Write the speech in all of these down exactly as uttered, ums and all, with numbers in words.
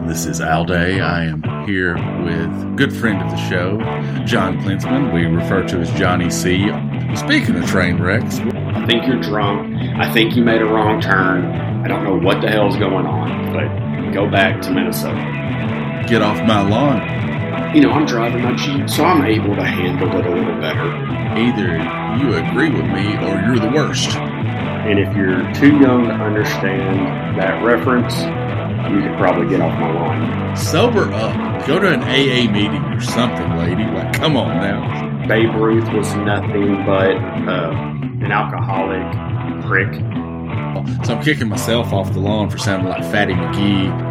This is Al Day. I am here with good friend of the show, John Klinsman. We refer to as Johnny C. Speaking of train wrecks, I think you're drunk. I think you made a wrong turn. I don't know what the hell's going on, but go back to Minnesota. Get off my lawn. You know, I'm driving my Jeep, so I'm able to handle it a little better. Either you agree with me or you're the worst. And if you're too young to understand that reference, you could probably get off my lawn. Sober up. Go to an A A meeting or something, lady. Like, come on now. Babe Ruth was nothing but uh, an alcoholic prick. So I'm kicking myself off the lawn for sounding like Fatty McGee.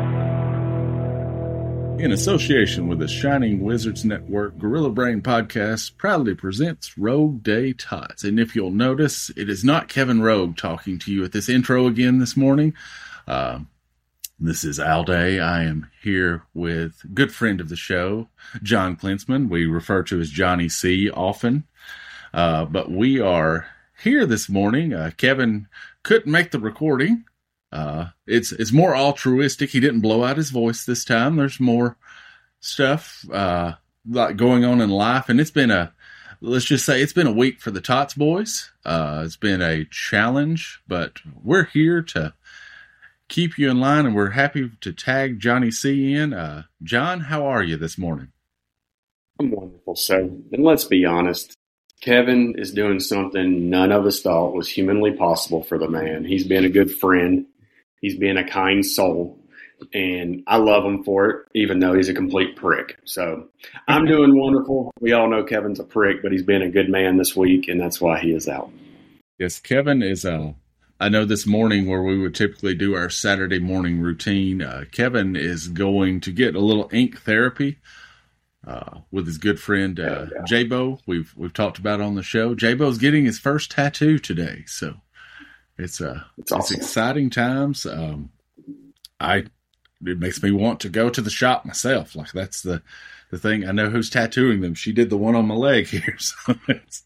In association with the Shining Wizards Network, Gorilla Brain Podcast proudly presents Rogue Day Tots. And if you'll notice, it is not Kevin Rogue talking to you at this intro again this morning. Uh, this is Al Day. I am here with a good friend of the show, John Klinsman. We refer to as Johnny C. often. Uh, but we are here this morning. Uh, Kevin couldn't make the recording. Uh, it's, it's more altruistic. He didn't blow out his voice this time. There's more stuff, uh, like going on in life. And it's been a, let's just say it's been a week for the Tots boys. Uh, it's been a challenge, but we're here to keep you in line, and we're happy to tag Johnny C in. Uh, John, how are you this morning? I'm wonderful, sir. And let's be honest. Kevin is doing something none of us thought was humanly possible for the man. He's been a good friend. He's been a kind soul, and I love him for it, even though he's a complete prick. So I'm doing wonderful. We all know Kevin's a prick, but he's been a good man this week, and that's why he is out. Yes, Kevin is, uh, I know this morning where we would typically do our Saturday morning routine, uh, Kevin is going to get a little ink therapy uh, with his good friend uh, yeah, yeah. J-Bo. We've, we've talked about on the show. J-Bo's getting his first tattoo today, so It's uh, it's, awesome. It's exciting times. Um, I it makes me want to go to the shop myself. Like that's the the thing. I know who's tattooing them. She did the one on my leg here. So it's...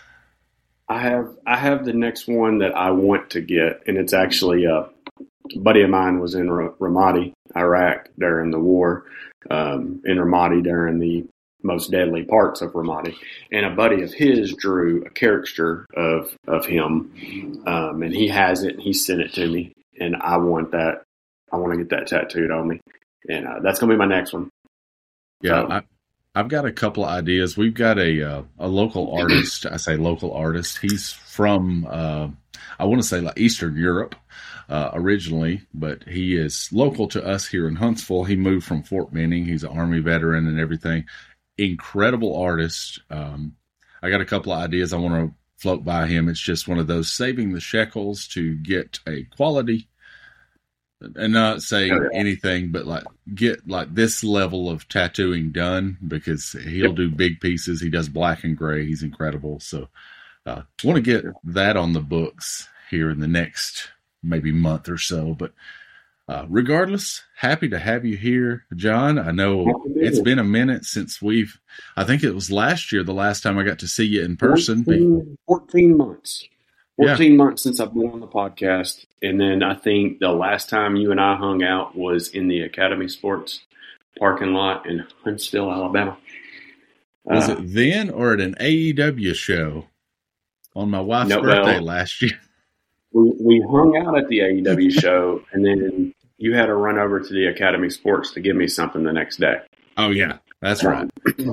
I have I have the next one that I want to get, and it's actually uh, a buddy of mine was in R- Ramadi, Iraq during the war, um, in Ramadi during the most deadly parts of Ramadi, and a buddy of his drew a caricature of of him, um, and he has it. And he sent it to me, and I want that. I want to get that tattooed on me, and uh, that's gonna be my next one. Yeah, so, I, I've got a couple of ideas. We've got a uh, a local artist. I say local artist. He's from uh, I want to say like Eastern Europe. Uh, originally, but he is local to us here in Huntsville. He moved from Fort Benning. He's an Army veteran and everything. Incredible artist. Um, I got a couple of ideas I want to float by him. It's just one of those saving the shekels to get a quality, and not saying oh, yeah. anything, but like get like this level of tattooing done, because he'll yep. do big pieces. He does black and gray. He's incredible. So uh, I want to get that on the books here in the next maybe month or so, but Uh, regardless, happy to have you here, John. I know it's been a minute since we've, I think it was last year, the last time I got to see you in person. fourteen, fourteen months. fourteen yeah. months since I've been on the podcast. And then I think the last time you and I hung out was in the Academy Sports parking lot in Huntsville, Alabama. Was uh, it then or at an A E W show on my wife's no, birthday well, last year? We, we hung out at the A E W show, and then you had to run over to the Academy Sports to give me something the next day. Oh, yeah, that's right.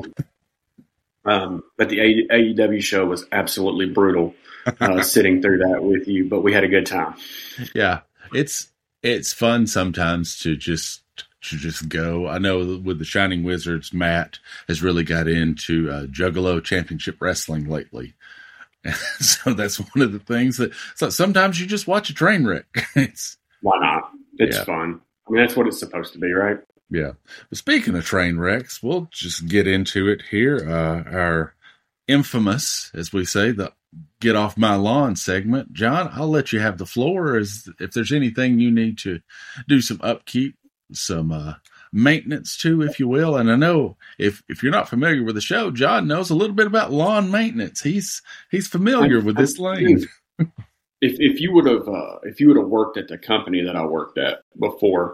um, but the A E W show was absolutely brutal, uh, sitting through that with you, but we had a good time. Yeah, it's it's fun sometimes to just to just go. I know with the Shining Wizards, Matt has really got into uh, Juggalo Championship Wrestling lately. So that's one of the things that so sometimes you just watch a train wreck. It's, Why not? It's yeah. fun. I mean, that's what it's supposed to be, right? Yeah. But speaking of train wrecks, we'll just get into it here. Uh, our infamous, as we say, the Get Off My Lawn segment. John, I'll let you have the floor. As if there's anything you need to do some upkeep, some uh, maintenance to, if you will. And I know if, if you're not familiar with the show, John knows a little bit about lawn maintenance. He's he's familiar I, with this I, lane. If if you would have uh, if you would have worked at the company that I worked at before,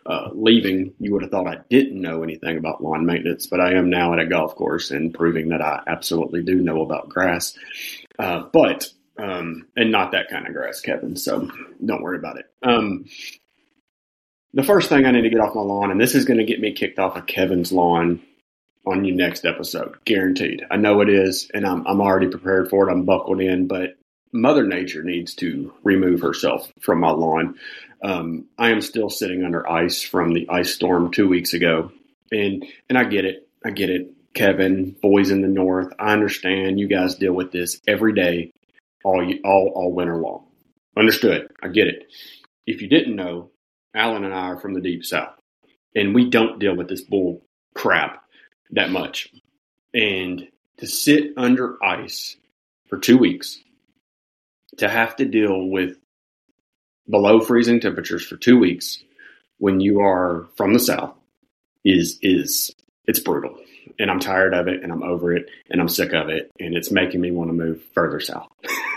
uh, leaving, you would have thought I didn't know anything about lawn maintenance, but I am now at a golf course and proving that I absolutely do know about grass. Uh, but, um, and not that kind of grass, Kevin. So don't worry about it. Um, the first thing I need to get off my lawn, and this is going to get me kicked off of Kevin's lawn on your next episode, guaranteed. I know it is, and I'm, I'm already prepared for it. I'm buckled in, but Mother Nature needs to remove herself from my lawn. Um, I am still sitting under ice from the ice storm two weeks ago. And, and I get it. I get it. Kevin, boys in the north, I understand you guys deal with this every day, all, all, all winter long. Understood. I get it. If you didn't know, Alan and I are from the deep south, and we don't deal with this bull crap that much. And to sit under ice for two weeks, to have to deal with below freezing temperatures for two weeks when you are from the south is, is, it's brutal. And I'm tired of it, and I'm over it, and I'm sick of it, and it's making me want to move further south.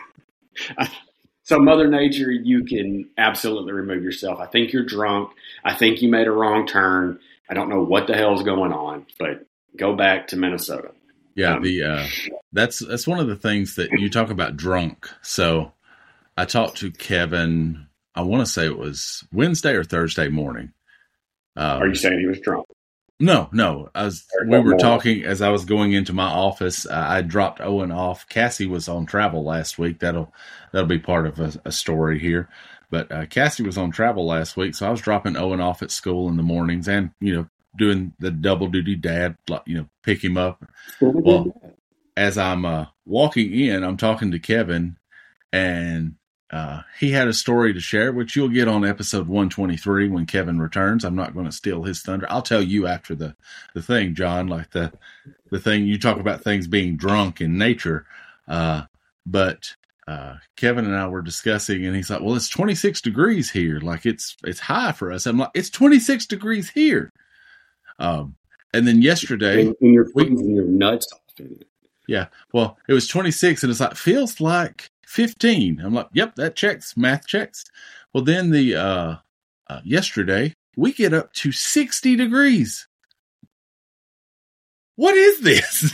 So Mother Nature, you can absolutely remove yourself. I think you're drunk. I think you made a wrong turn. I don't know what the hell's going on, but go back to Minnesota. Yeah, Um, the uh, that's that's one of the things that you talk about drunk. So I talked to Kevin. I want to say it was Wednesday or Thursday morning. Um, Are you saying he was drunk? No, no. I was, we were talking as I was going into my office. Uh, I dropped Owen off. Cassie was on travel last week. That'll that'll be part of a, a story here. But uh, Cassie was on travel last week, so I was dropping Owen off at school in the mornings, and you know, doing the double duty dad, like, you know, pick him up. Well, as I'm uh, walking in, I'm talking to Kevin, and Uh, he had a story to share, which you'll get on episode one twenty-three when Kevin returns. I'm not going to steal his thunder. I'll tell you after the, the thing, John, like the, the thing you talk about things being drunk in nature. Uh, but, uh, Kevin and I were discussing, and he's like, well, it's twenty-six degrees here. Like it's, it's high for us. I'm like, it's twenty-six degrees here. Um, and then yesterday, and, and you're freezing your nuts off in it. Yeah. Well, it was twenty-six, and it's like, feels like fifteen. I'm like, yep, that checks. Math checks. Well, then the, uh, uh, yesterday we get up to sixty degrees. What is this?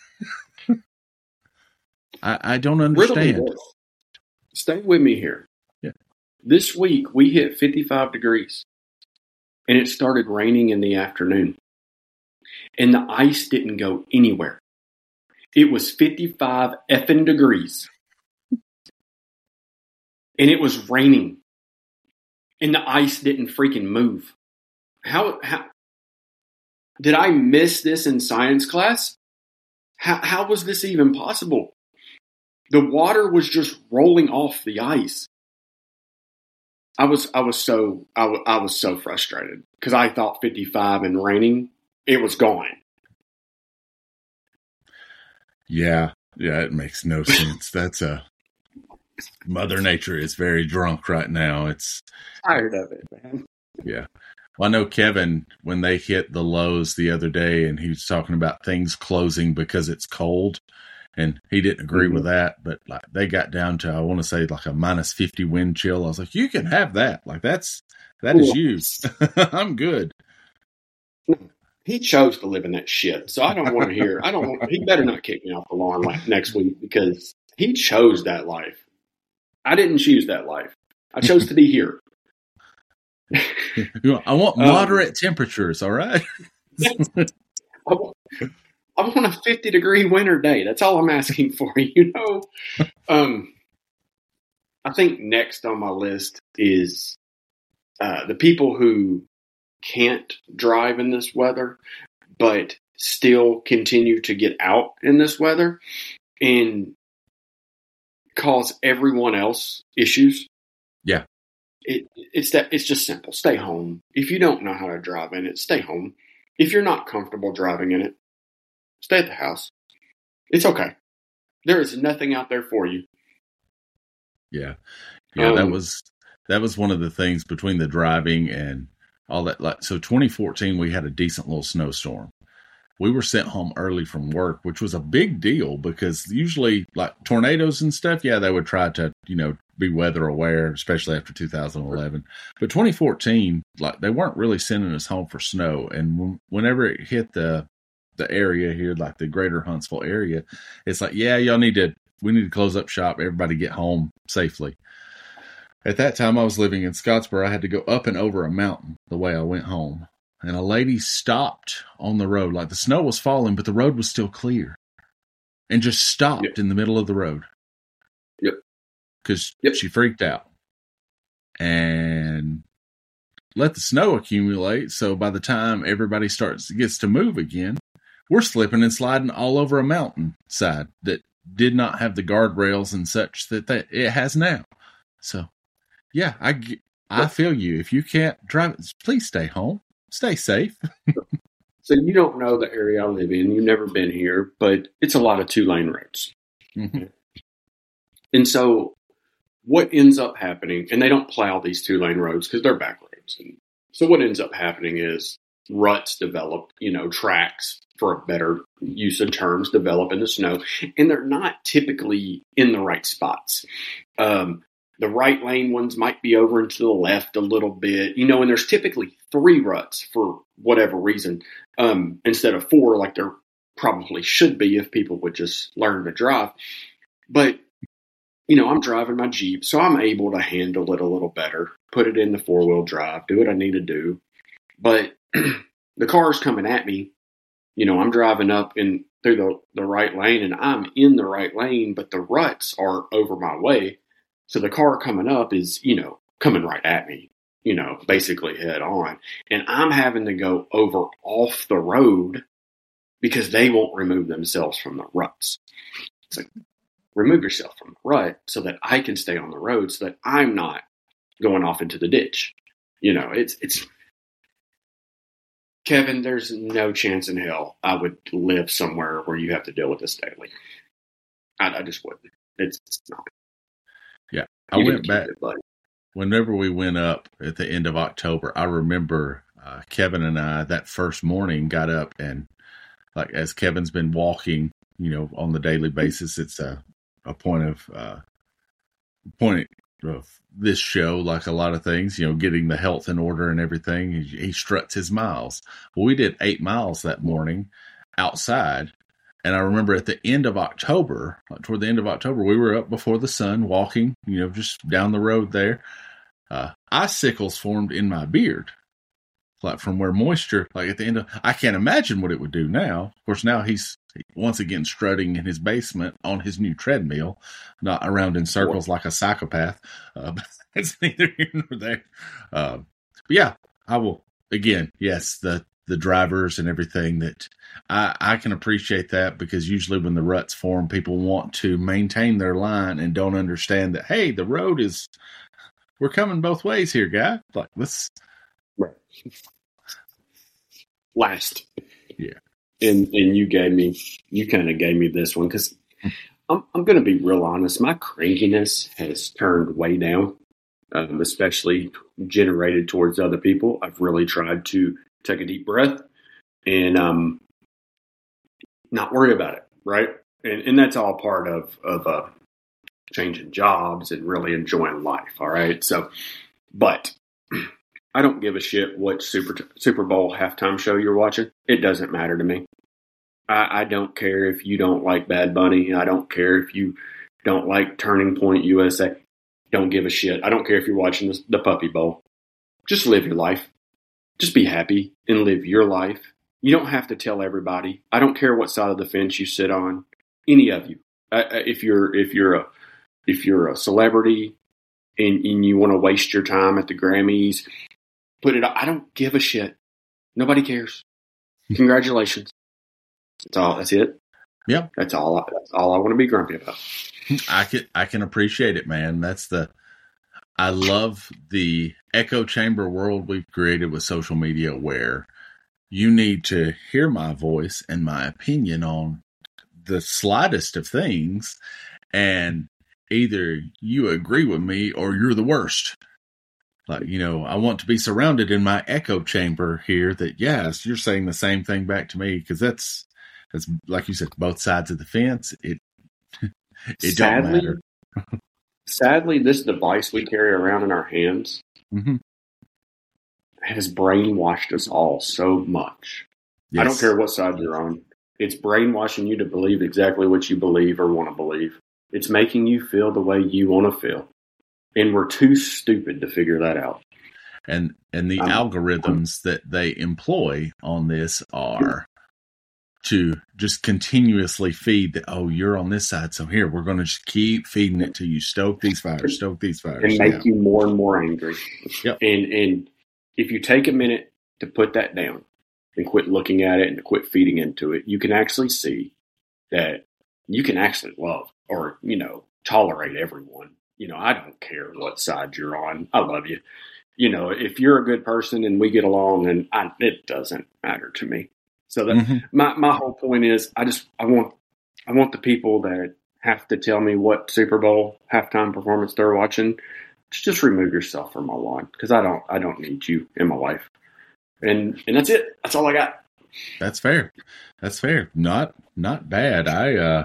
I, I don't understand. Stay with me here. Yeah. This week we hit fifty-five degrees, and it started raining in the afternoon, and the ice didn't go anywhere. It was fifty-five effing degrees. And it was raining. And the ice didn't freaking move. How, how did I miss this in science class? How, how was this even possible? The water was just rolling off the ice. I was, I was so, I, w- I was so frustrated because I thought fifty-five and raining, it was gone. Yeah. Yeah. It makes no sense. That's a, Mother Nature is very drunk right now. It's tired of it, man. Yeah. Well, I know Kevin, when they hit the lows the other day, and he was talking about things closing because it's cold, and he didn't agree mm-hmm. with that, but like they got down to, I want to say like a minus fifty wind chill. I was like, you can have that. Like that's, that is you. I'm good. He chose to live in that shit. So I don't want to hear, I don't want, he better not kick me off the lawn like next week because he chose that life. I didn't choose that life. I chose to be here. I want moderate um, temperatures, all right? I, want, I want a fifty degree winter day. That's all I'm asking for, you know? Um, I think next on my list is uh, the people who can't drive in this weather, but still continue to get out in this weather and cause everyone else issues. Yeah. It, it's that it's just simple. Stay home. If you don't know how to drive in it, stay home. If you're not comfortable driving in it, stay at the house. It's okay. There is nothing out there for you. Yeah. Yeah, um, that was that was one of the things between the driving and all that. Like, so twenty fourteen, we had a decent little snowstorm. We were sent home early from work, which was a big deal because usually like tornadoes and stuff, yeah, they would try to, you know, be weather aware, especially after two thousand eleven. But twenty fourteen, like they weren't really sending us home for snow. And whenever it hit the the area here, like the greater Huntsville area, it's like, yeah, y'all need to, we need to close up shop. Everybody get home safely. At that time, I was living in Scottsboro. I had to go up and over a mountain the way I went home. And a lady stopped on the road. Like the snow was falling, but the road was still clear. And just stopped yep. in the middle of the road. Yep. Because yep. she freaked out. And let the snow accumulate. So by the time everybody starts gets to move again, we're slipping and sliding all over a mountain side that did not have the guardrails and such that, that it has now. So, yeah, I, I feel you. If you can't drive, please stay home. Stay safe. So you don't know the area I live in. You've never been here, but it's a lot of two-lane roads. Mm-hmm. And so what ends up happening, and they don't plow these two-lane roads because they're back roads. And so what ends up happening is ruts develop, you know, tracks, for a better use of terms, develop in the snow, and they're not typically in the right spots. Um, the right lane ones might be over and to the left a little bit, you know, and there's typically three ruts for whatever reason, um, instead of four, like there probably should be if people would just learn to drive. But, you know, I'm driving my Jeep, so I'm able to handle it a little better, put it in the four-wheel drive, do what I need to do. But the car's coming at me. You know, I'm driving up in through the, the right lane, and I'm in the right lane, but the ruts are over my way. So the car coming up is, you know, coming right at me, you know, basically head on. And I'm having to go over off the road because they won't remove themselves from the ruts. It's like, remove yourself from the rut so that I can stay on the road so that I'm not going off into the ditch. You know, it's, it's, Kevin, there's no chance in hell I would live somewhere where you have to deal with this daily. I, I just wouldn't. It's, it's not. Yeah, I you went back. It, whenever we went up at the end of October, I remember uh, Kevin and I that first morning got up and, like, as Kevin's been walking, you know, on the daily basis, it's a a point of uh, point of this show, like a lot of things, you know, getting the health in order and everything. He, he struts his miles. Well, we did eight miles that morning outside. And I remember at the end of October, like toward the end of October, we were up before the sun walking, you know, just down the road there. Uh, icicles formed in my beard, like from where moisture, like at the end of, I can't imagine what it would do now. Of course, now he's once again strutting in his basement on his new treadmill, not around in circles like a psychopath. Uh, but it's neither here nor there. Uh, but yeah, I will, again, yes, the, the drivers and everything that I, I can appreciate that, because usually when the ruts form, people want to maintain their line and don't understand that, hey, the road is, we're coming both ways here, guy. Like, let's. Right. Last. Yeah. And and you gave me, you kind of gave me this one, because I'm, I'm going to be real honest. My crankiness has turned way down, um, especially generated towards other people. I've really tried to take a deep breath and um, not worry about it, right? And and that's all part of of uh, changing jobs and really enjoying life, all right? So, but I don't give a shit what Super Super Bowl halftime show you're watching. It doesn't matter to me. I, I don't care if you don't like Bad Bunny. I don't care if you don't like Turning Point U S A. Don't give a shit. I don't care if you're watching this, the Puppy Bowl. Just live your life. Just be happy and live your life. You don't have to tell everybody. I don't care what side of the fence you sit on. Any of you. Uh, if you're if you're a if you're a celebrity and, and you want to waste your time at the Grammys, put it. I don't give a shit. Nobody cares. Congratulations. That's all. That's it. Yep. That's all. That's all I want to be grumpy about. I can I can appreciate it, man. That's the. I love the echo chamber world we've created with social media, where you need to hear my voice and my opinion on the slightest of things, and either you agree with me or you're the worst. Like, you know, I want to be surrounded in my echo chamber here that, yes, you're saying the same thing back to me, because that's, that's like you said, both sides of the fence. It it sadly, don't matter. sadly, this device we carry around in our hands mm-hmm. has brainwashed us all so much. Yes. I don't care what side you're on. It's brainwashing you to believe exactly what you believe or want to believe. It's making you feel the way you want to feel. And we're too stupid to figure that out. And and the I'm, algorithms I'm, that they employ on this are to just continuously feed that, oh, you're on this side, so here, we're going to just keep feeding it till you stoke these fires, stoke these fires. And make yeah. you more and more angry. Yep. And and if you take a minute to put that down and quit looking at it and to quit feeding into it, you can actually see that you can actually love or, you know, tolerate everyone. You know, I don't care what side you're on. I love you. You know, if you're a good person and we get along, then I, it doesn't matter to me. So that mm-hmm. my, my whole point is I just, I want, I want the people that have to tell me what Super Bowl halftime performance they're watching, just, just remove yourself from my lawn. Cause I don't, I don't need you in my life. And, and that's it. That's all I got. That's fair. That's fair. Not, not bad. I, uh,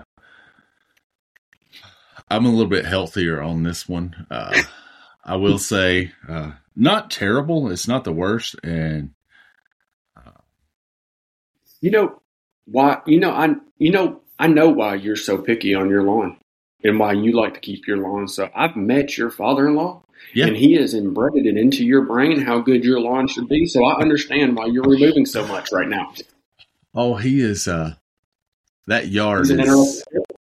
I'm a little bit healthier on this one. Uh, I will say, uh, not terrible. It's not the worst. And, uh, you know why, you know, I, you know, I know why you're so picky on your lawn and why you like to keep your lawn. So I've met your father-in-law yeah. and he has embedded it into your brain how good your lawn should be. So I understand why you're removing so much right now. Oh, he is, uh, that yard is,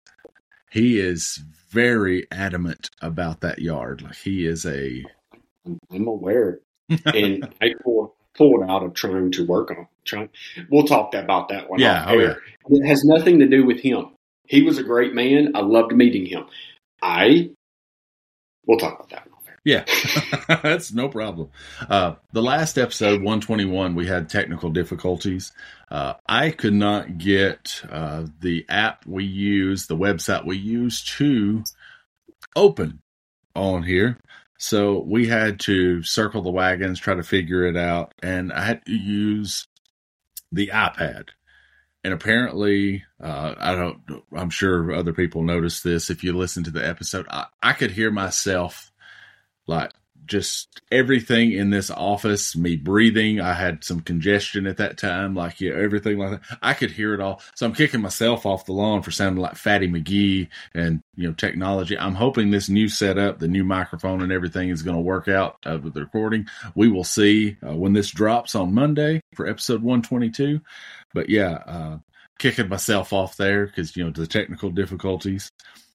he is very adamant about that yard. Like he is a, I'm aware, and I pull pulled out of trying to work on. Trying, we'll talk about that one. Yeah, oh yeah. It has nothing to do with him. He was a great man. I loved meeting him. I, we'll talk about that. Yeah, that's no problem. Uh, the last episode, one twenty-one, we had technical difficulties. Uh, I could not get uh, the app we use, the website we use to open on here. So we had to circle the wagons, try to figure it out. And I had to use the iPad. And apparently, uh, I don't, I'm sure other people noticed this. If you listen to the episode, I, I could hear myself like just everything in this office, me breathing. I had some congestion at that time, like, yeah, everything like that. I could hear it all. So I'm kicking myself off the lawn for sounding like Fatty McGee and, you know, technology. I'm hoping this new setup, the new microphone and everything is going to work out uh, with the recording. We will see uh, when this drops on Monday for episode one twenty-two. But yeah, uh, kicking myself off there because, you know, the technical difficulties.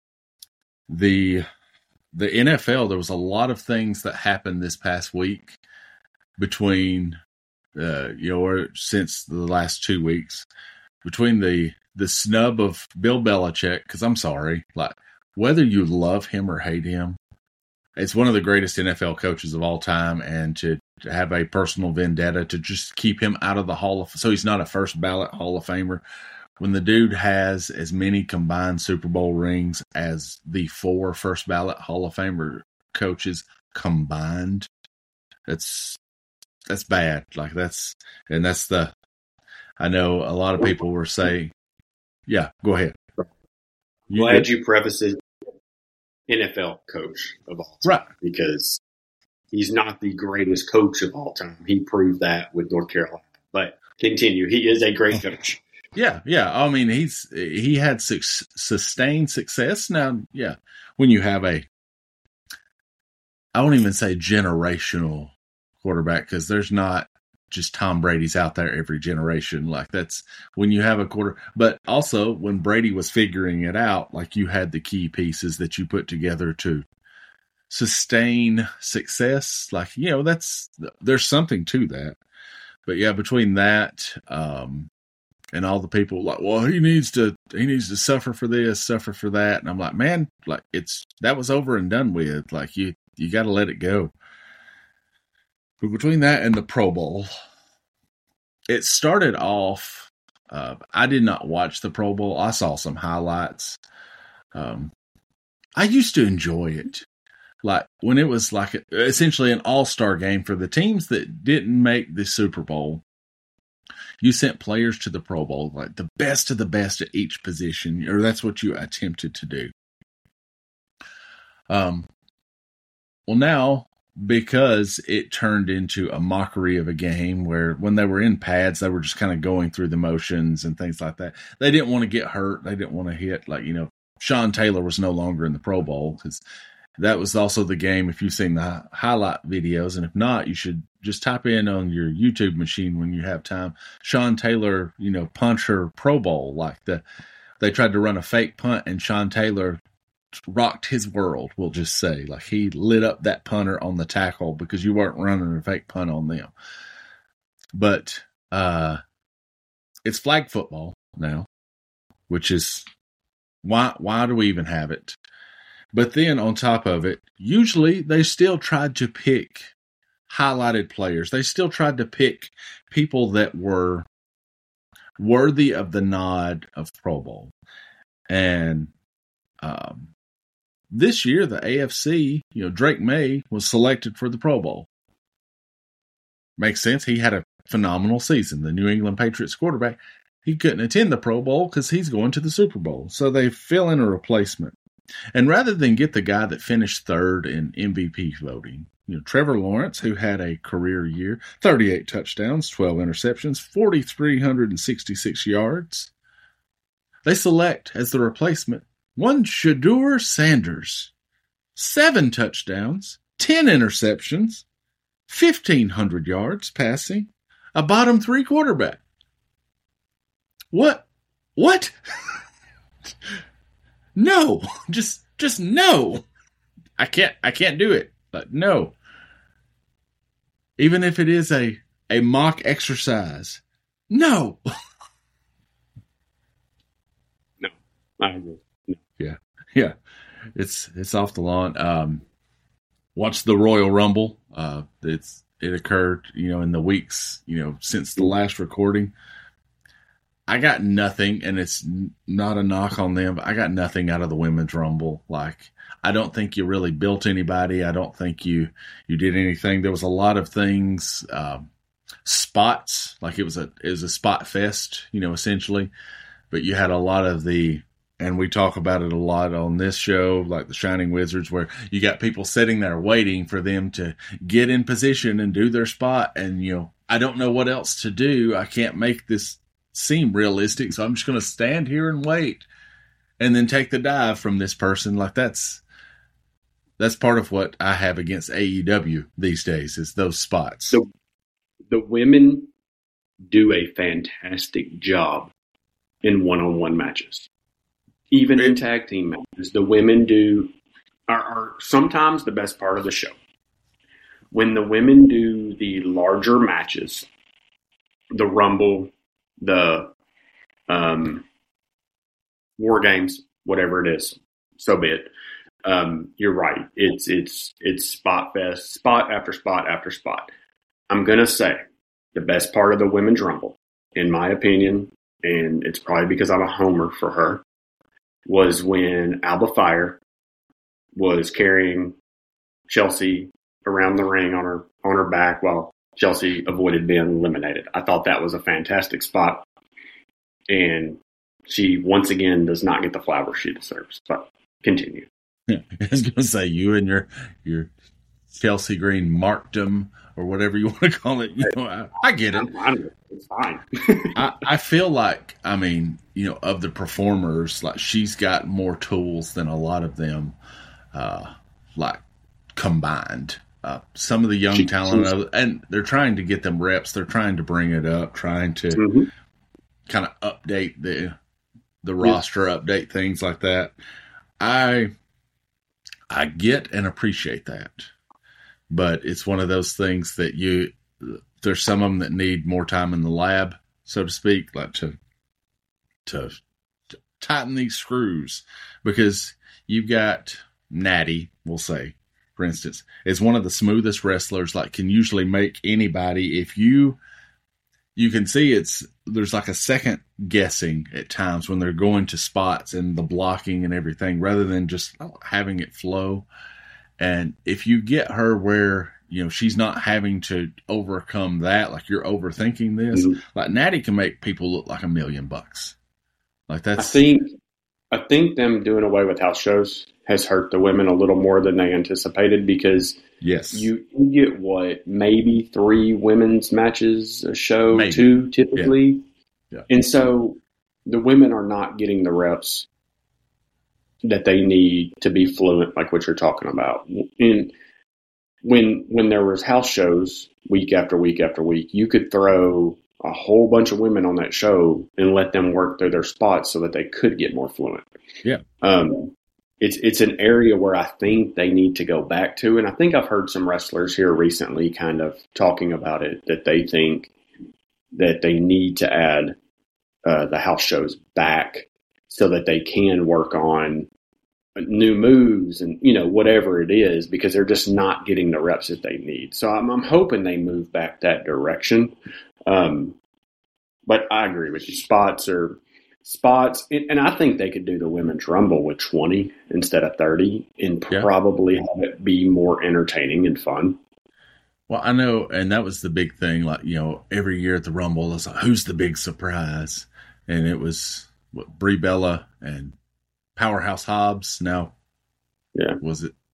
The, The N F L, there was a lot of things that happened this past week between, uh, you know, or since the last two weeks, between the, the snub of Bill Belichick, because I'm sorry, like, whether you love him or hate him, it's one of the greatest N F L coaches of all time, and to, to have a personal vendetta to just keep him out of the Hall of Fame, so he's not a first ballot Hall of Famer. When the dude has as many combined Super Bowl rings as the four first ballot Hall of Famer coaches combined, that's that's bad. Like that's and that's the. I know a lot of people were saying, "Yeah, go ahead." You Glad did. You preface it, N F L coach of all time, right? Because he's not the greatest coach of all time. He proved that with North Carolina. But continue. He is a great coach. Yeah, yeah. I mean, he's he had su- sustained success. Now, yeah, when you have a, I won't even say generational quarterback because there's not just Tom Brady's out there every generation. Like that's when you have a quarter. But also when Brady was figuring it out, like you had the key pieces that you put together to sustain success. Like, you know, that's there's something to that. But yeah, between that, um, and all the people like, well, he needs to, he needs to suffer for this, suffer for that. And I'm like, man, like it's, that was over and done with. Like you, you got to let it go. But between that and the Pro Bowl, it started off, uh, I did not watch the Pro Bowl. I saw some highlights. Um, I used to enjoy it. Like when it was like a, essentially an all-star game for the teams that didn't make the Super Bowl. You sent players to the Pro Bowl, like the best of the best at each position, or that's what you attempted to do. Um, well, now, because it turned into a mockery of a game where when they were in pads, they were just kind of going through the motions and things like that. They didn't want to get hurt. They didn't want to hit, like, you know, Sean Taylor was no longer in the Pro Bowl because that was also the game. If you've seen the highlight videos, and if not, you should just type in on your YouTube machine when you have time. Sean Taylor, you know, punter Pro Bowl, like the, they tried to run a fake punt and Sean Taylor rocked his world, we'll just say. Like, he lit up that punter on the tackle because you weren't running a fake punt on them. But uh, it's flag football now, which is why why do we even have it? But then on top of it, usually they still tried to pick highlighted players. They still tried to pick people that were worthy of the nod of Pro Bowl. And um, this year, the A F C, you know, Drake May was selected for the Pro Bowl. Makes sense. He had a phenomenal season. The New England Patriots quarterback, he couldn't attend the Pro Bowl because he's going to the Super Bowl. So they fill in a replacement. And rather than get the guy that finished third in M V P voting, you know, Trevor Lawrence, who had a career year, thirty-eight touchdowns, twelve interceptions, four thousand three hundred sixty-six yards, they select as the replacement one Shedeur Sanders, seven touchdowns, ten interceptions, fifteen hundred yards passing, a bottom three quarterback. What? What? No, just, just no. I can't, I can't do it. But no. Even if it is a, a mock exercise, no. No, I agree. No. Yeah, yeah. It's, it's off the lawn. Um, watch the Royal Rumble. Uh, it's, it occurred, you know, in the weeks, you know, since the last recording. I got nothing, and it's not a knock on them, but I got nothing out of the Women's Rumble. Like, I don't think you really built anybody. I don't think you, you did anything. There was a lot of things, um, spots, like it was a, it was a spot fest, you know, essentially, but you had a lot of the, and we talk about it a lot on this show, like the Shining Wizards, where you got people sitting there waiting for them to get in position and do their spot. And, you know, I don't know what else to do. I can't make this seem realistic, so I'm just going to stand here and wait and then take the dive from this person. Like, that's that's part of what I have against A E W these days, is those spots. So the women do a fantastic job in one-on-one matches, even in tag team matches. The women do are, are sometimes the best part of the show. When the women do the larger matches, the Rumble, the um, War Games, whatever it is, so be it. Um, you're right. It's it's it's spot fest, spot after spot after spot. I'm gonna say the best part of the Women's Rumble, in my opinion, and it's probably because I'm a homer for her, was when Alba Fire was carrying Chelsea around the ring on her on her back while Chelsea avoided being eliminated. I thought that was a fantastic spot. And she, once again, does not get the flowers she deserves. But continue. Yeah, I was going to say, you and your your Chelsea Green markdom, or whatever you want to call it. You know, I, I get it. It's fine. I, I feel like, I mean, you know, of the performers, like, she's got more tools than a lot of them, uh, like, combined. Uh, some of the young talent, and they're trying to get them reps. They're trying to bring it up, trying to mm-hmm. kind of update the the roster, yeah. update things like that. I I get and appreciate that, but it's one of those things that you there's some of them that need more time in the lab, so to speak, like to to, to tighten these screws, because you've got Natty, we'll say, for instance, is one of the smoothest wrestlers, like, can usually make anybody, if you, you can see it's, there's like a second guessing at times when they're going to spots and the blocking and everything, rather than just having it flow. And if you get her where, you know, she's not having to overcome that, like you're overthinking this, mm-hmm. like Natty can make people look like a million bucks. Like that's, I think, I think them doing away with house shows has hurt the women a little more than they anticipated because yes, you, you get what, maybe three women's matches a show, maybe. two typically. Yeah. Yeah. And so the women are not getting the reps that they need to be fluent, like what you're talking about. And when when there was house shows week after week after week, you could throw a whole bunch of women on that show and let them work through their spots so that they could get more fluent. Yeah. Um, it's it's an area where I think they need to go back to, and I think I've heard some wrestlers here recently kind of talking about it, that they think that they need to add uh, the house shows back so that they can work on new moves and, you know, whatever it is, because they're just not getting the reps that they need. So I'm, I'm hoping they move back that direction. Um, but I agree with you. Spots are spots. And, and I think they could do the women's rumble with twenty instead of thirty and Yeah. probably have it be more entertaining and fun. Well, I know, and that was the big thing. Like, you know, every year at the Rumble, it's like, who's the big surprise? And it was what, Brie Bella and Powerhouse Hobbs. Now, Yeah. was it?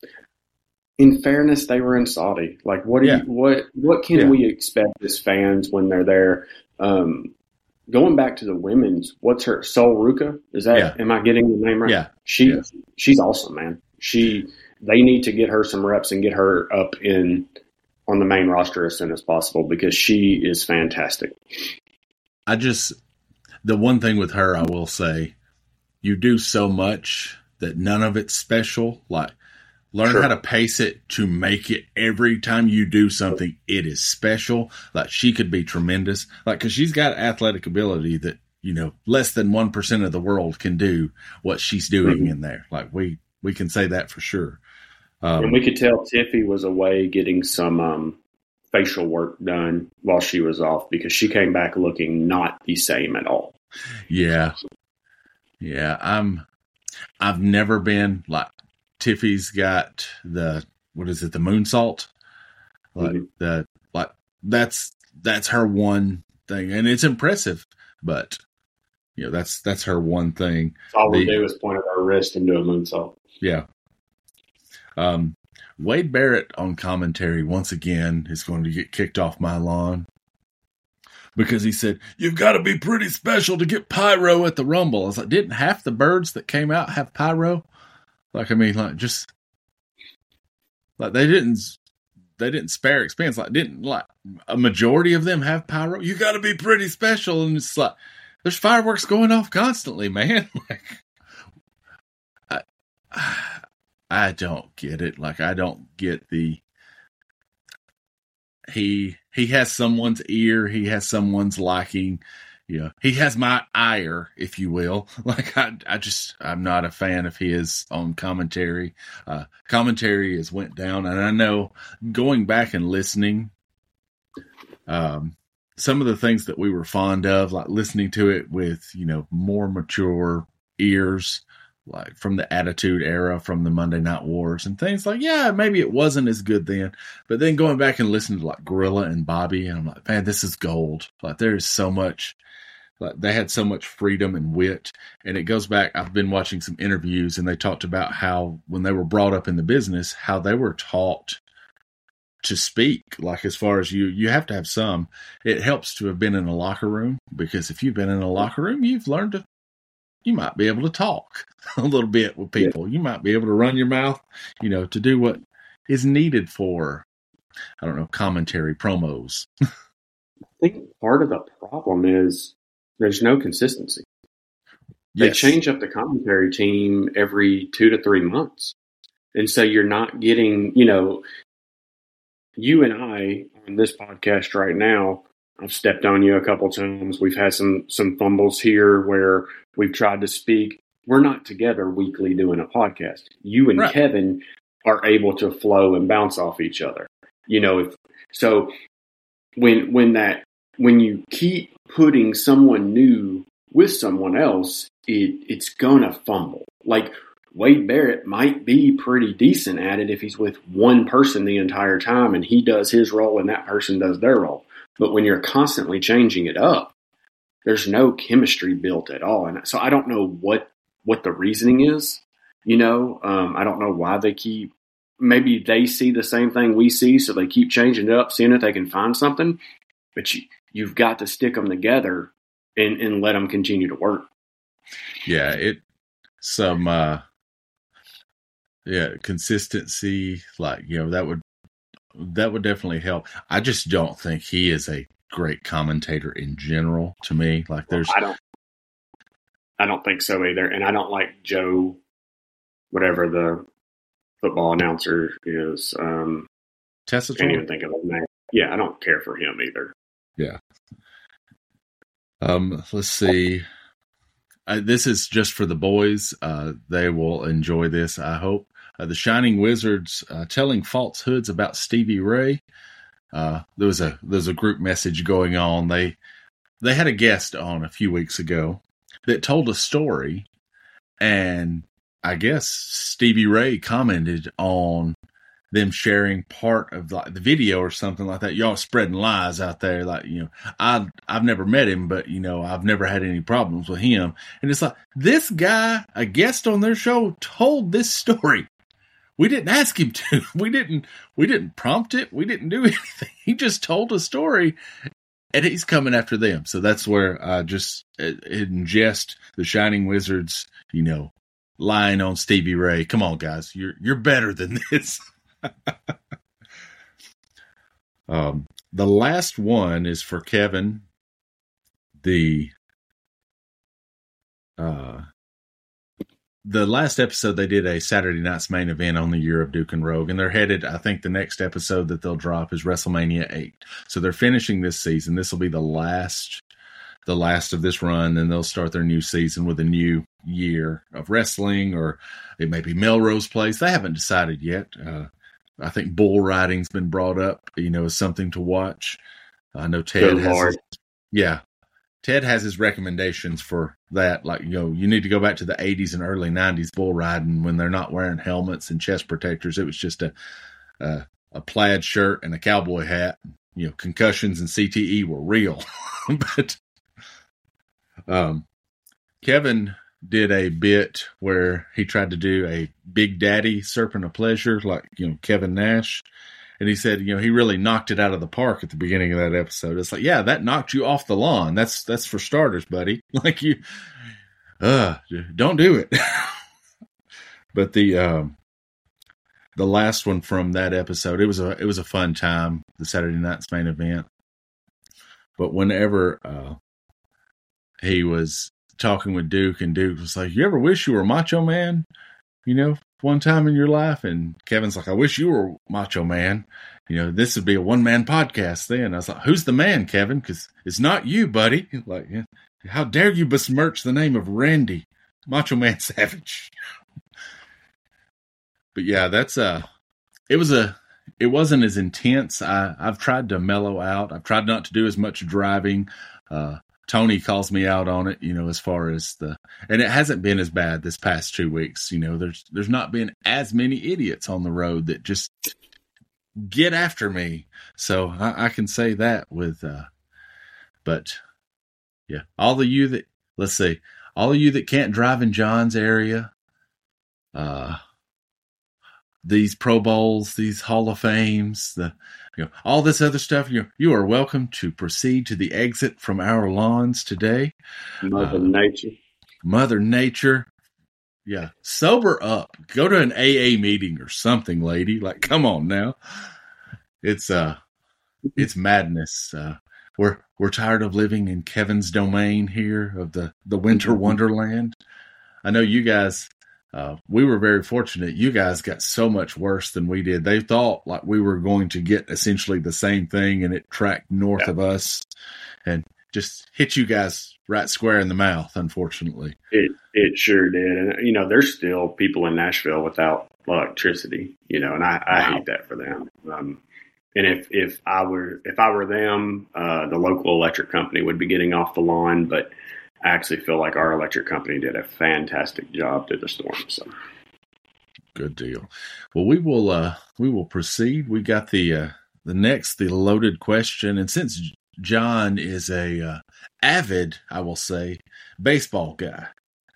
In fairness, they were in Saudi. Like, what do Yeah. you, what what can Yeah. we expect as fans when they're there? Um, going back to the women's, what's her Sol Ruka? Is that Yeah. am I getting the name right? Yeah. She Yeah. she's awesome, man. She they need to get her some reps and get her up in on the main roster as soon as possible because she is fantastic. I just, the one thing with her, I will say, you do so much that none of it's special. Like, learn Sure. how to pace it to make it every time you do something, it is special. Like, she could be tremendous. Like, because she's got athletic ability that, you know, less than one percent of the world can do what she's doing Mhm. in there. Like, we, we can say that for sure. Um, And we could tell Tiffy was away getting some um, facial work done while she was off because she came back looking not the same at all. yeah. Yeah. I'm, I've never been like, Tiffy's got the, what is it? The moonsault. Like Mhm. the, like that's, that's her one thing. And it's impressive, but you know, that's, that's her one thing. All we The- do is point at our wrist and do a moonsault. Yeah. Um, Wade Barrett on commentary once again is going to get kicked off my lawn because he said, you've got to be pretty special to get pyro at the Rumble. I was like, didn't half the birds that came out have pyro? Like, I mean, like just like they didn't, they didn't spare expense. Like, didn't like a majority of them have pyro? You got to be pretty special. And it's like, there's fireworks going off constantly, man. Like, I, I don't get it. Like, I don't get the, he, he has someone's ear. He has someone's liking. You know, he has my ire, if you will. Like, I, I just, I'm not a fan of his on commentary. Uh, commentary has went down, and I know going back and listening, um, some of the things that we were fond of, like listening to it with, you know, more mature ears, like from the Attitude Era, from the Monday Night Wars and things like, yeah, maybe it wasn't as good then, but then going back and listening to like Gorilla and Bobby, and I'm like, man, this is gold. Like, there is so much, like they had so much freedom and wit. And it goes back, I've been watching some interviews and they talked about how when they were brought up in the business, how they were taught to speak. Like, as far as you, you have to have some, it helps to have been in a locker room, because if you've been in a locker room, you've learned to, you might be able to talk a little bit with people. You might be able to run your mouth, you know, to do what is needed for, I don't know, commentary promos. I think part of the problem is there's no consistency. They Yes. change up the commentary team every two to three months. And so you're not getting, you know, you and I on this podcast right now, I've stepped on you a couple times. We've had some some fumbles here where we've tried to speak. We're not together weekly doing a podcast. You and Right. Kevin are able to flow and bounce off each other. You know, if so when when that when you keep putting someone new with someone else, it it's gonna fumble. Like, Wade Barrett might be pretty decent at it if he's with one person the entire time and he does his role and that person does their role. But when you're constantly changing it up, there's no chemistry built at all. And so I don't know what what the reasoning is. You know, um, I don't know why they keep. Maybe they see the same thing we see, so they keep changing it up, seeing if they can find something. But you, you've got to stick them together and, and let them continue to work. Yeah, it some uh, yeah consistency, like you know that would that would definitely help. I just don't think he is a great commentator in general. To me, like there's well, I don't I don't think so either, and I don't like Joe, whatever the football announcer is. Um, Tessitore. Can't even think of his name. Yeah, I don't care for him either. Yeah. Um, let's see. Uh, this is just for the boys. Uh, they will enjoy this, I hope. Uh, the Shining Wizards uh, telling falsehoods about Stevie Ray. Uh, there was a there was a group message going on. They they had a guest on a few weeks ago that told a story, and I guess Stevie Ray commented on them sharing part of like the video or something like that. Y'all spreading lies out there. Like, you know, I, I've never met him, but you know, I've never had any problems with him. And it's like, this guy, a guest on their show, told this story. We didn't ask him to, we didn't, we didn't prompt it. We didn't do anything. He just told a story and he's coming after them. So that's where I just ingest the Shining Wizards, you know, lying on Stevie Ray. Come on, guys. You're, you're better than this. um, the last one is for Kevin. The uh, the last episode they did a Saturday Night's Main Event on the year of Duke and Rogue, and they're headed. I think the next episode that they'll drop is WrestleMania eight. So they're finishing this season. This will be the last, the last of this run. Then they'll start their new season with a new year of wrestling, or it may be Melrose Place. They haven't decided yet. Uh, I think bull riding's been brought up, you know, as something to watch. I know Ted Good has, Lord. his, yeah, Ted has his recommendations for that. Like, you know, you need to go back to the eighties and early nineties bull riding when they're not wearing helmets and chest protectors. It was just a, a, a plaid shirt and a cowboy hat. You know, concussions and C T E were real. But um, Kevin did a bit where he tried to do a Big Daddy Serpent of Pleasure, like, you know, Kevin Nash. And he said, you know, he really knocked it out of the park at the beginning of that episode. It's like, yeah, that knocked you off the lawn. That's, that's for starters, buddy. Like you, uh, don't do it. But the, um, the last one from that episode, it was a, it was a fun time, the Saturday Night's Main Event. But whenever, uh, he was talking with Duke, and Duke was like, you ever wish you were Macho Man, you know, one time in your life? And Kevin's like, I wish you were Macho Man. You know, this would be a one-man podcast then. I was like, who's the man, Kevin? Because it's not you, buddy. Like, yeah, how dare you besmirch the name of Randy, Macho Man Savage? But yeah, that's uh it was a, it wasn't as intense. I, I've tried to mellow out. I've tried not to do as much driving. Uh, Tony calls me out on it, you know, as far as the, and it hasn't been as bad this past two weeks. You know, there's, there's not been as many idiots on the road that just get after me. So I, I can say that with, uh, but yeah, all of you that, let's see, all of you that can't drive in John's area, uh, these Pro Bowls, these Hall of Fames, the, you know, all this other stuff, you know, you are welcome to proceed to the exit from our lawns today. Mother uh, Nature. Mother Nature. Yeah. Sober up. Go to an A A meeting or something, lady. Like, come on now. It's, uh, it's madness. Uh, we're, we're tired of living in Kevin's domain here of the, the winter wonderland. I know you guys, Uh, we were very fortunate. You guys got so much worse than we did. They thought like we were going to get essentially the same thing, and it tracked north yeah. of us and just hit you guys right square in the mouth, unfortunately. It it sure did. And, you know, there's still people in Nashville without electricity, you know, and I, I wow. hate that for them. Um, and if, if I were if I were them, uh, the local electric company would be getting off the line, but I actually feel like our electric company did a fantastic job through the storm. So, good deal. Well, we will uh, we will proceed. We got the uh, the next the loaded question, and since John is a uh, avid, I will say, baseball guy,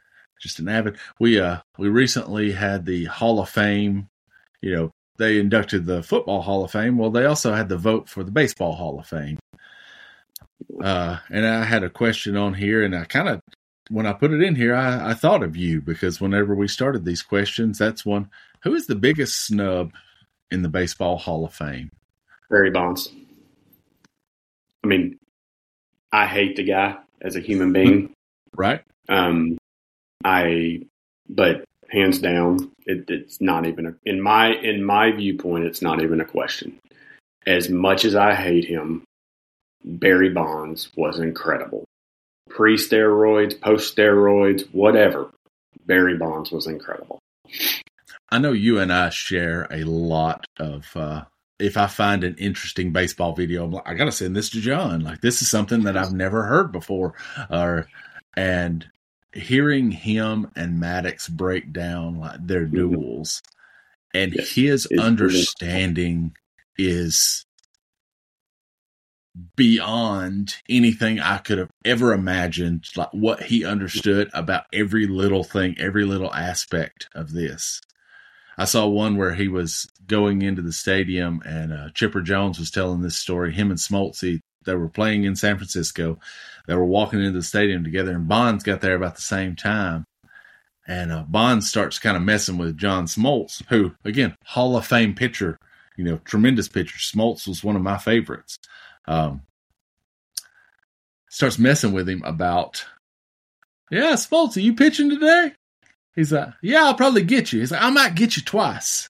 just an avid. We uh we recently had the Hall of Fame. You know, they inducted the Football Hall of Fame. Well, they also had the vote for the Baseball Hall of Fame. Uh, and I had a question on here, and I kind of, when I put it in here, I, I thought of you, because whenever we started these questions, that's one. Who is the biggest snub in the Baseball Hall of Fame? Barry Bonds. I mean, I hate the guy as a human being. Right. Um, I, but hands down, it, it's not even a, in my, in my viewpoint, it's not even a question. As much as I hate him, Barry Bonds was incredible. Pre-steroids, post-steroids, whatever. Barry Bonds was incredible. I know you and I share a lot of, uh, if I find an interesting baseball video, I'm like, I got to send this to John. Like, this is something that I've never heard before. Uh, and hearing him and Maddox break down like their mm-hmm. duels, and yes. his it's understanding really- is beyond anything I could have ever imagined, like what he understood about every little thing, every little aspect of this. I saw one where he was going into the stadium, and uh, Chipper Jones was telling this story. Him and Smoltz, they were playing in San Francisco. They were walking into the stadium together, and Bonds got there about the same time. And uh, Bonds starts kind of messing with John Smoltz, who, again, Hall of Fame pitcher, you know, tremendous pitcher. Smoltz was one of my favorites. Um, starts messing with him about, yeah, Smoltz, are you pitching today? He's like, yeah, I'll probably get you. He's like, I might get you twice.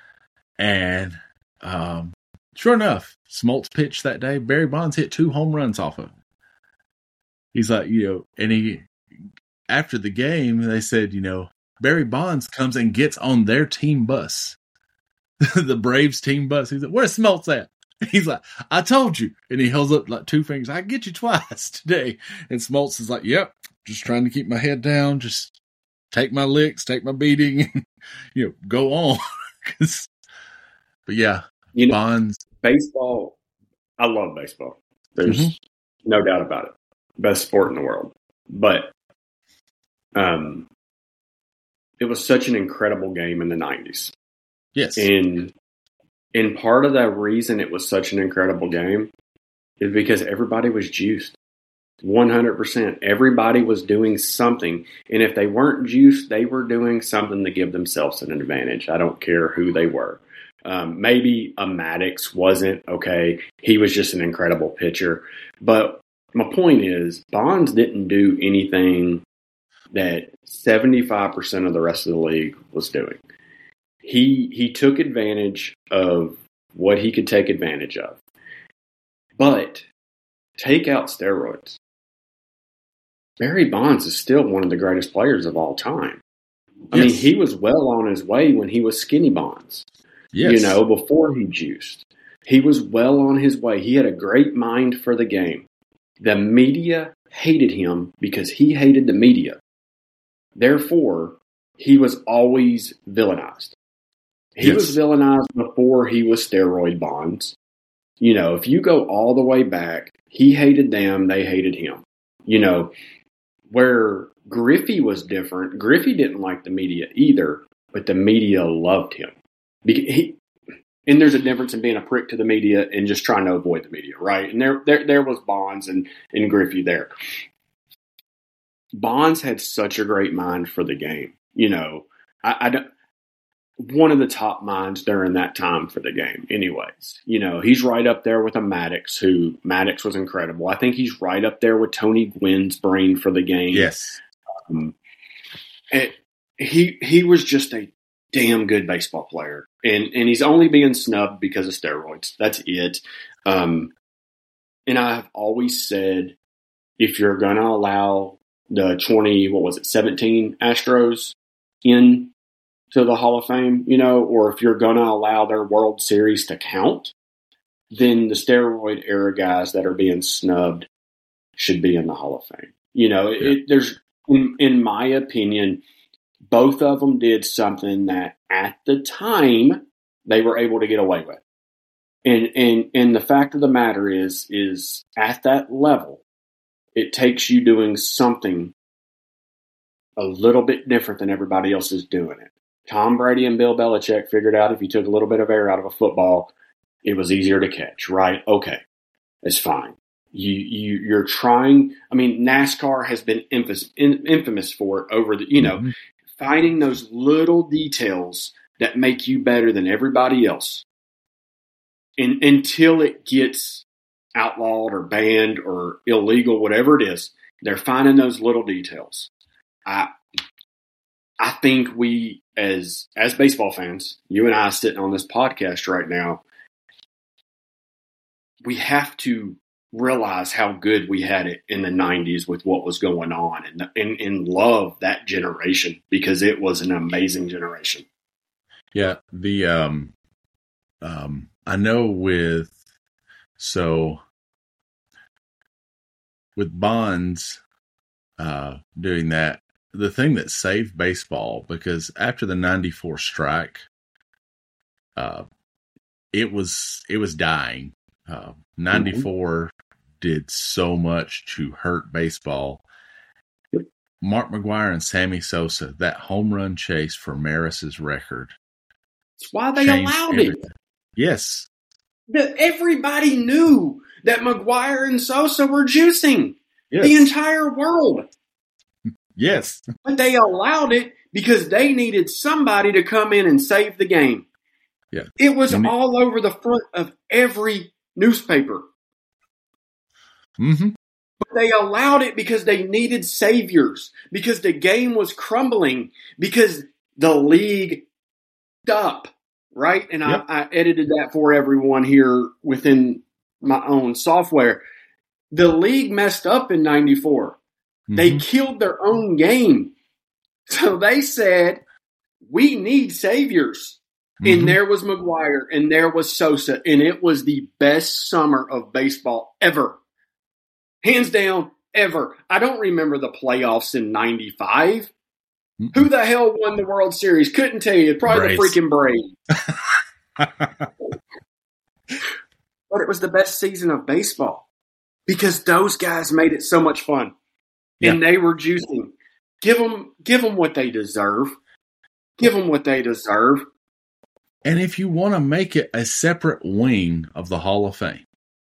And um, sure enough, Smoltz pitched that day. Barry Bonds hit two home runs off of it. He's like, you know, and he, after the game, they said, you know, Barry Bonds comes and gets on their team bus, the Braves team bus. He's like, where's Smoltz at? He's like, I told you. And he holds up like two fingers. I can get you twice today. And Smoltz is like, yep, just trying to keep my head down. Just take my licks, take my beating, and, you know, go on. But yeah, you know, Bonds. Baseball, I love baseball. There's mm-hmm. no doubt about it. Best sport in the world. But um, it was such an incredible game in the nineties. Yes. And And part of the reason it was such an incredible game is because everybody was juiced. one hundred percent. Everybody was doing something. And if they weren't juiced, they were doing something to give themselves an advantage. I don't care who they were. Um, maybe a Maddox wasn't, okay. He was just an incredible pitcher. But my point is, Bonds didn't do anything that seventy-five percent of the rest of the league was doing. He he took advantage of what he could take advantage of. But take out steroids. Barry Bonds is still one of the greatest players of all time. I yes. mean, he was well on his way when he was skinny Bonds. Yes. You know, before he juiced. He was well on his way. He had a great mind for the game. The media hated him because he hated the media. Therefore, he was always villainized. He yes. was villainized before he was steroid Bonds. You know, if you go all the way back, he hated them, they hated him. You know, where Griffey was different, Griffey didn't like the media either, but the media loved him. He, and there's a difference in being a prick to the media and just trying to avoid the media, right? And there there, there was Bonds and, and Griffey there. Bonds had such a great mind for the game. You know, I, I don't. One of the top minds during that time for the game anyways. You know, he's right up there with a Maddox, who Maddox was incredible. I think he's right up there with Tony Gwynn's brain for the game. Yes. Um, it, he he was just a damn good baseball player. And and he's only being snubbed because of steroids. That's it. Um, and I've always said, if you're going to allow the twenty, what was it, seventeen Astros in to the Hall of Fame, you know, or if you're going to allow their World Series to count, then the steroid era guys that are being snubbed should be in the Hall of Fame. You know, yeah. it, there's, in, in my opinion, both of them did something that at the time they were able to get away with. And, and, and the fact of the matter is, is at that level, it takes you doing something a little bit different than everybody else is doing it. Tom Brady and Bill Belichick figured out if you took a little bit of air out of a football, it was easier to catch, right? Okay, it's fine. You, you, you're trying. I mean, NASCAR has been infamous, infamous for it over the, you know, mm-hmm. finding those little details that make you better than everybody else. And until it gets outlawed or banned or illegal, whatever it is, they're finding those little details. I, I think we, as as baseball fans, you and I sitting on this podcast right now, we have to realize how good we had it in the nineties with what was going on, and and, and love that generation because it was an amazing generation. Yeah, the um, um, I know with so with Bonds uh, doing that. The thing that saved baseball, because after the ninety-four strike, uh, it was it was dying. Uh, ninety-four mm-hmm. did so much to hurt baseball. Yep. Mark McGwire and Sammy Sosa, that home run chase for Maris's record. That's why they allowed everything. it. Yes. The, everybody knew that McGwire and Sosa were juicing yes. the entire world. Yes. But they allowed it because they needed somebody to come in and save the game. Yeah. It was and all it, over the front of every newspaper. Mm-hmm. But they allowed it because they needed saviors, because the game was crumbling, because the league up, right? And yep. I, I edited that for everyone here within my own software. The league messed up in ninety-four. They mm-hmm. killed their own game. So they said, we need saviors. Mm-hmm. And there was McGwire and there was Sosa. And it was the best summer of baseball ever. Hands down, ever. I don't remember the playoffs in ninety-five. Mm-hmm. Who the hell won the World Series? Couldn't tell you. Probably Braves. the freaking Braves. But it was the best season of baseball because those guys made it so much fun. Yeah. And they were juicing. Give them, give them what they deserve. Give them what they deserve. And if you want to make it a separate wing of the Hall of Fame,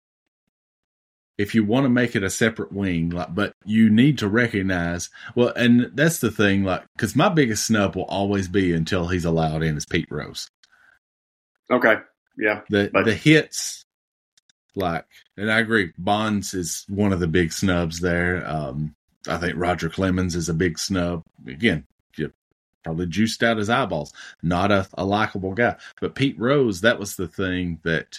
if you want to make it a separate wing, like, but you need to recognize, well, and that's the thing, like, because my biggest snub will always be until he's allowed in is Pete Rose. Okay, yeah. The but- the hits, like, and I agree, Bonds is one of the big snubs there. Um, I think Roger Clemens is a big snub. Again, probably juiced out his eyeballs. Not a, a likable guy. But Pete Rose, that was the thing that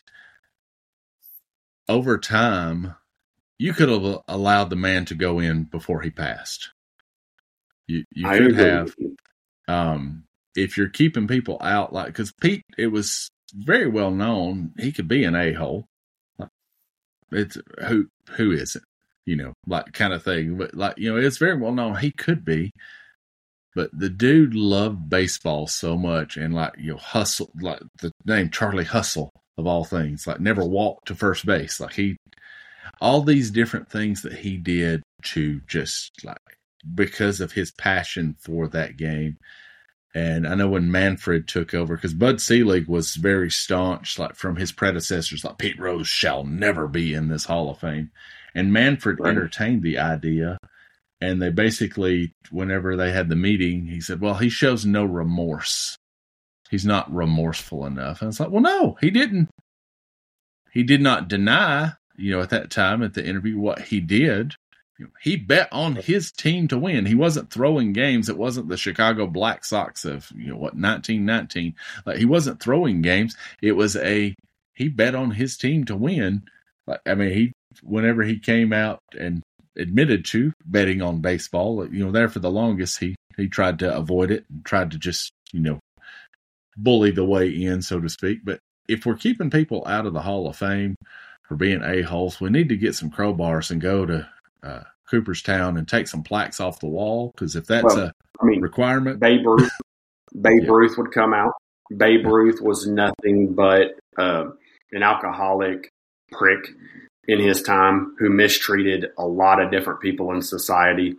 over time, you could have allowed the man to go in before he passed. You you I could agree. have, um, if you're keeping people out, like, because Pete, it was very well known he could be an a-hole. It's who who is it? You know, like kind of thing. But like, you know, it's very well known he could be. But the dude loved baseball so much, and like, you know, hustle, like the name Charlie Hustle of all things, like never walked to first base. Like he, all these different things that he did to just like, because of his passion for that game. And I know when Manfred took over, because Bud Selig was very staunch, like from his predecessors, like Pete Rose shall never be in this Hall of Fame. And Manfred right. entertained the idea. And they basically, whenever they had the meeting, he said, well, he shows no remorse. He's not remorseful enough. And it's like, well, no, he didn't. He did not deny, you know, at that time at the interview what he did. He bet on his team to win. He wasn't throwing games. It wasn't the Chicago Black Sox of, you know, what, nineteen nineteen. Like, he wasn't throwing games. It was a, he bet on his team to win. Like, I mean, he, whenever he came out and admitted to betting on baseball, you know, there for the longest, he, he tried to avoid it and tried to just, you know, bully the way in, so to speak. But if we're keeping people out of the Hall of Fame for being a-holes, we need to get some crowbars and go to uh, Cooperstown and take some plaques off the wall. Because if that's well, a I mean, requirement, Babe Ruth, Babe yeah. Ruth would come out. Babe Ruth was nothing but uh, an alcoholic prick in his time who mistreated a lot of different people in society.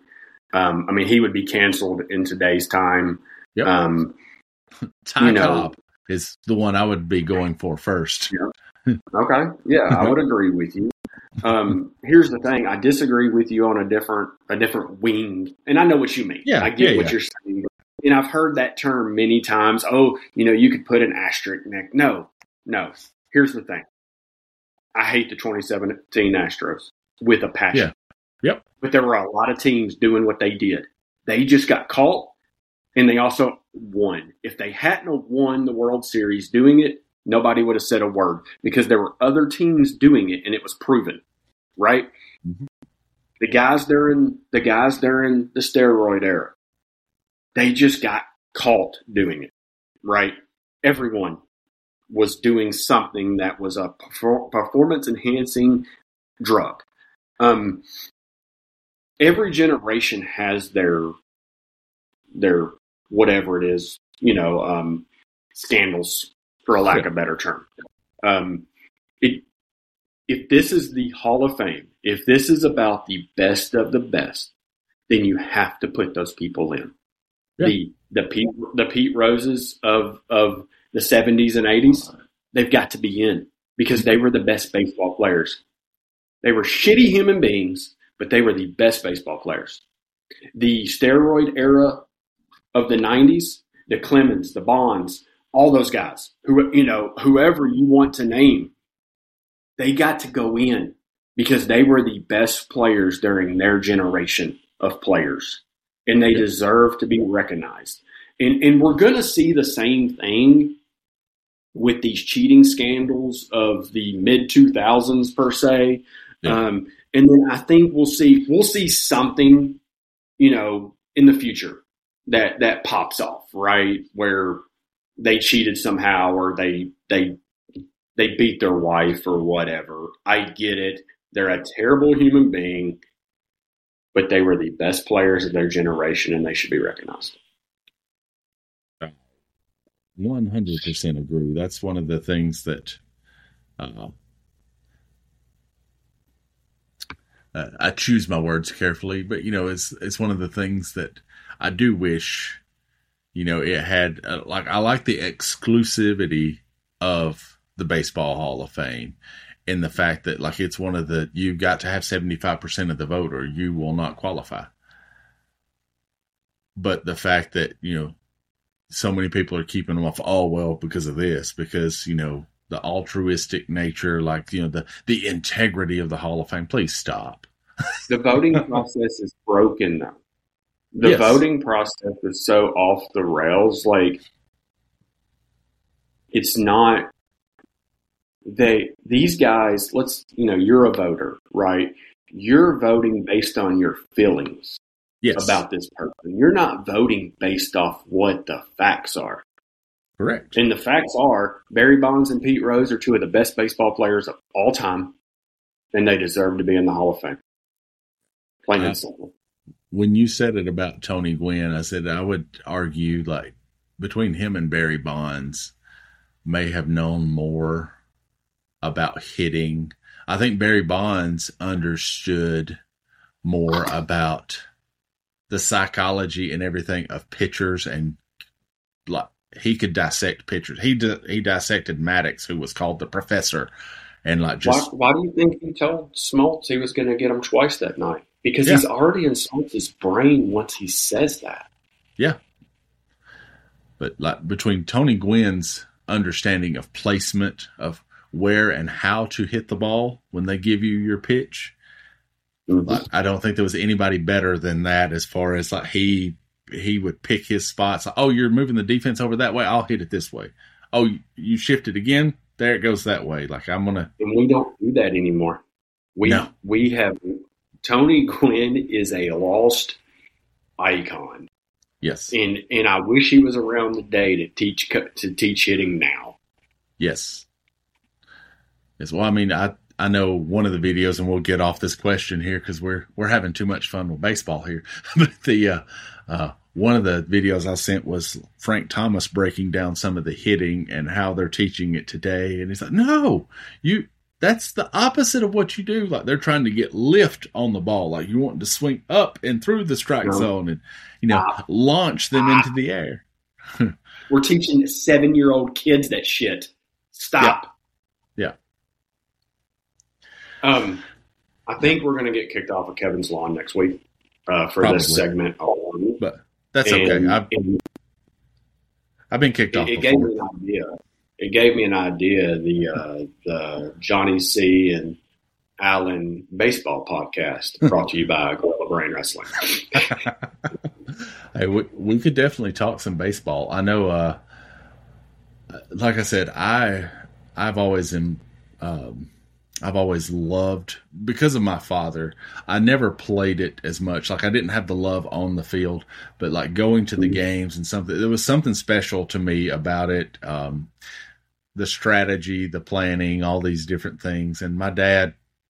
Um, I mean, he would be canceled in today's time. Yep. Um, Ty you know, Cobb is the one I would be going for first. Yeah. Okay. Yeah, I would agree with you. Um, here's the thing. I disagree with you on a different a different wing. And I know what you mean. Yeah, I get yeah, what yeah. you're saying. And I've heard that term many times. Oh, you know, you could put an asterisk next. No, no. Here's the thing. I hate the twenty seventeen Astros with a passion. Yeah. Yep. But there were a lot of teams doing what they did. They just got caught, and they also won. If they hadn't have won the World Series doing it, nobody would have said a word because there were other teams doing it, and it was proven, right? Mm-hmm. The guys during the guys during the steroid era, they just got caught doing it, right? Everyone was doing something that was a performance-enhancing drug. Um, every generation has their their whatever it is, you know, um, scandals, for a lack of a better term. Um, it, if this is the Hall of Fame, if this is about the best of the best, then you have to put those people in. Yeah. The the Pete the Pete Roses of of the seventies and eighties, they've got to be in because they were the best baseball players. They were shitty human beings, but they were the best baseball players. The steroid era of the nineties, the Clemens, the Bonds, all those guys, who, you know, whoever you want to name, they got to go in because they were the best players during their generation of players, and they deserve to be recognized. And, and we're going to see the same thing with these cheating scandals of the mid two thousands per se. Yeah. Um, and then I think we'll see we'll see something, you know, in the future that that pops off, right? Where they cheated somehow, or they they they beat their wife or whatever. I get it. They're a terrible human being, but they were the best players of their generation, and they should be recognized. one hundred percent agree. That's one of the things that uh, uh, I choose my words carefully, but, you know, it's, it's one of the things that I do wish, you know, it had, uh, like, I like the exclusivity of the Baseball Hall of Fame in the fact that, like, it's one of the, you've got to have seventy-five percent of the vote or you will not qualify. But the fact that, you know, so many people are keeping them off, oh, well, because of this, because, you know, the altruistic nature, like, you know, the, the integrity of the Hall of Fame. Please stop. The voting process is broken, though. The yes. voting process is so off the rails. Like, it's not, they, these guys, let's, you know, you're a voter, right? You're voting based on your feelings. Yes. About this person. You're not voting based off what the facts are. Correct. And the facts are Barry Bonds and Pete Rose are two of the best baseball players of all time, and they deserve to be in the Hall of Fame. Plain and simple. When you said it about Tony Gwynn, I said I would argue, like, between him and Barry Bonds may have known more about hitting. I think Barry Bonds understood more about the psychology and everything of pitchers, and like he could dissect pitchers. He di- he dissected Maddox, who was called the professor, and like just why, why do you think he told Smoltz he was going to get him twice that night? Because yeah. he's already in Smoltz's brain once he says that. Yeah, but like between Tony Gwynn's understanding of placement, of where and how to hit the ball when they give you your pitch. Mm-hmm. Like, I don't think there was anybody better than that as far as like he he would pick his spots. Like, oh, you're moving the defense over that way. I'll hit it this way. Oh, you shifted again. There it goes that way. Like I'm gonna. And we don't do that anymore. We no. we have Tony Gwynn is a lost icon. Yes, and and I wish he was around today to teach to teach hitting now. Yes. Yes. Well, I mean, I. I know one of the videos, and we'll get off this question here because we're we're having too much fun with baseball here. But the uh, uh, one of the videos I sent was Frank Thomas breaking down some of the hitting and how they're teaching it today. And he's like, "No, you that's the opposite of what you do. Like they're trying to get lift on the ball. Like you want to swing up and through the strike no. zone and, you know, ah. launch them ah. into the air. We're teaching seven-year-old kids that shit. Stop. Yeah. yeah. Um, I think we're going to get kicked off of Kevin's lawn next week uh, for Probably. this segment. But that's and, okay. I've, and I've been kicked it, off It before. gave me an idea. It gave me an idea. The uh, the Johnny C. and Allen baseball podcast brought to you by Gorilla Brain Wrestling. Hey, we, we could definitely talk some baseball. I know, uh, like I said, I I've always am, um, I've always loved, because of my father, I never played it as much. Like I didn't have the love on the field, but like going to the games and something, there was something special to me about it. Um, the strategy, the planning, all these different things. And my dad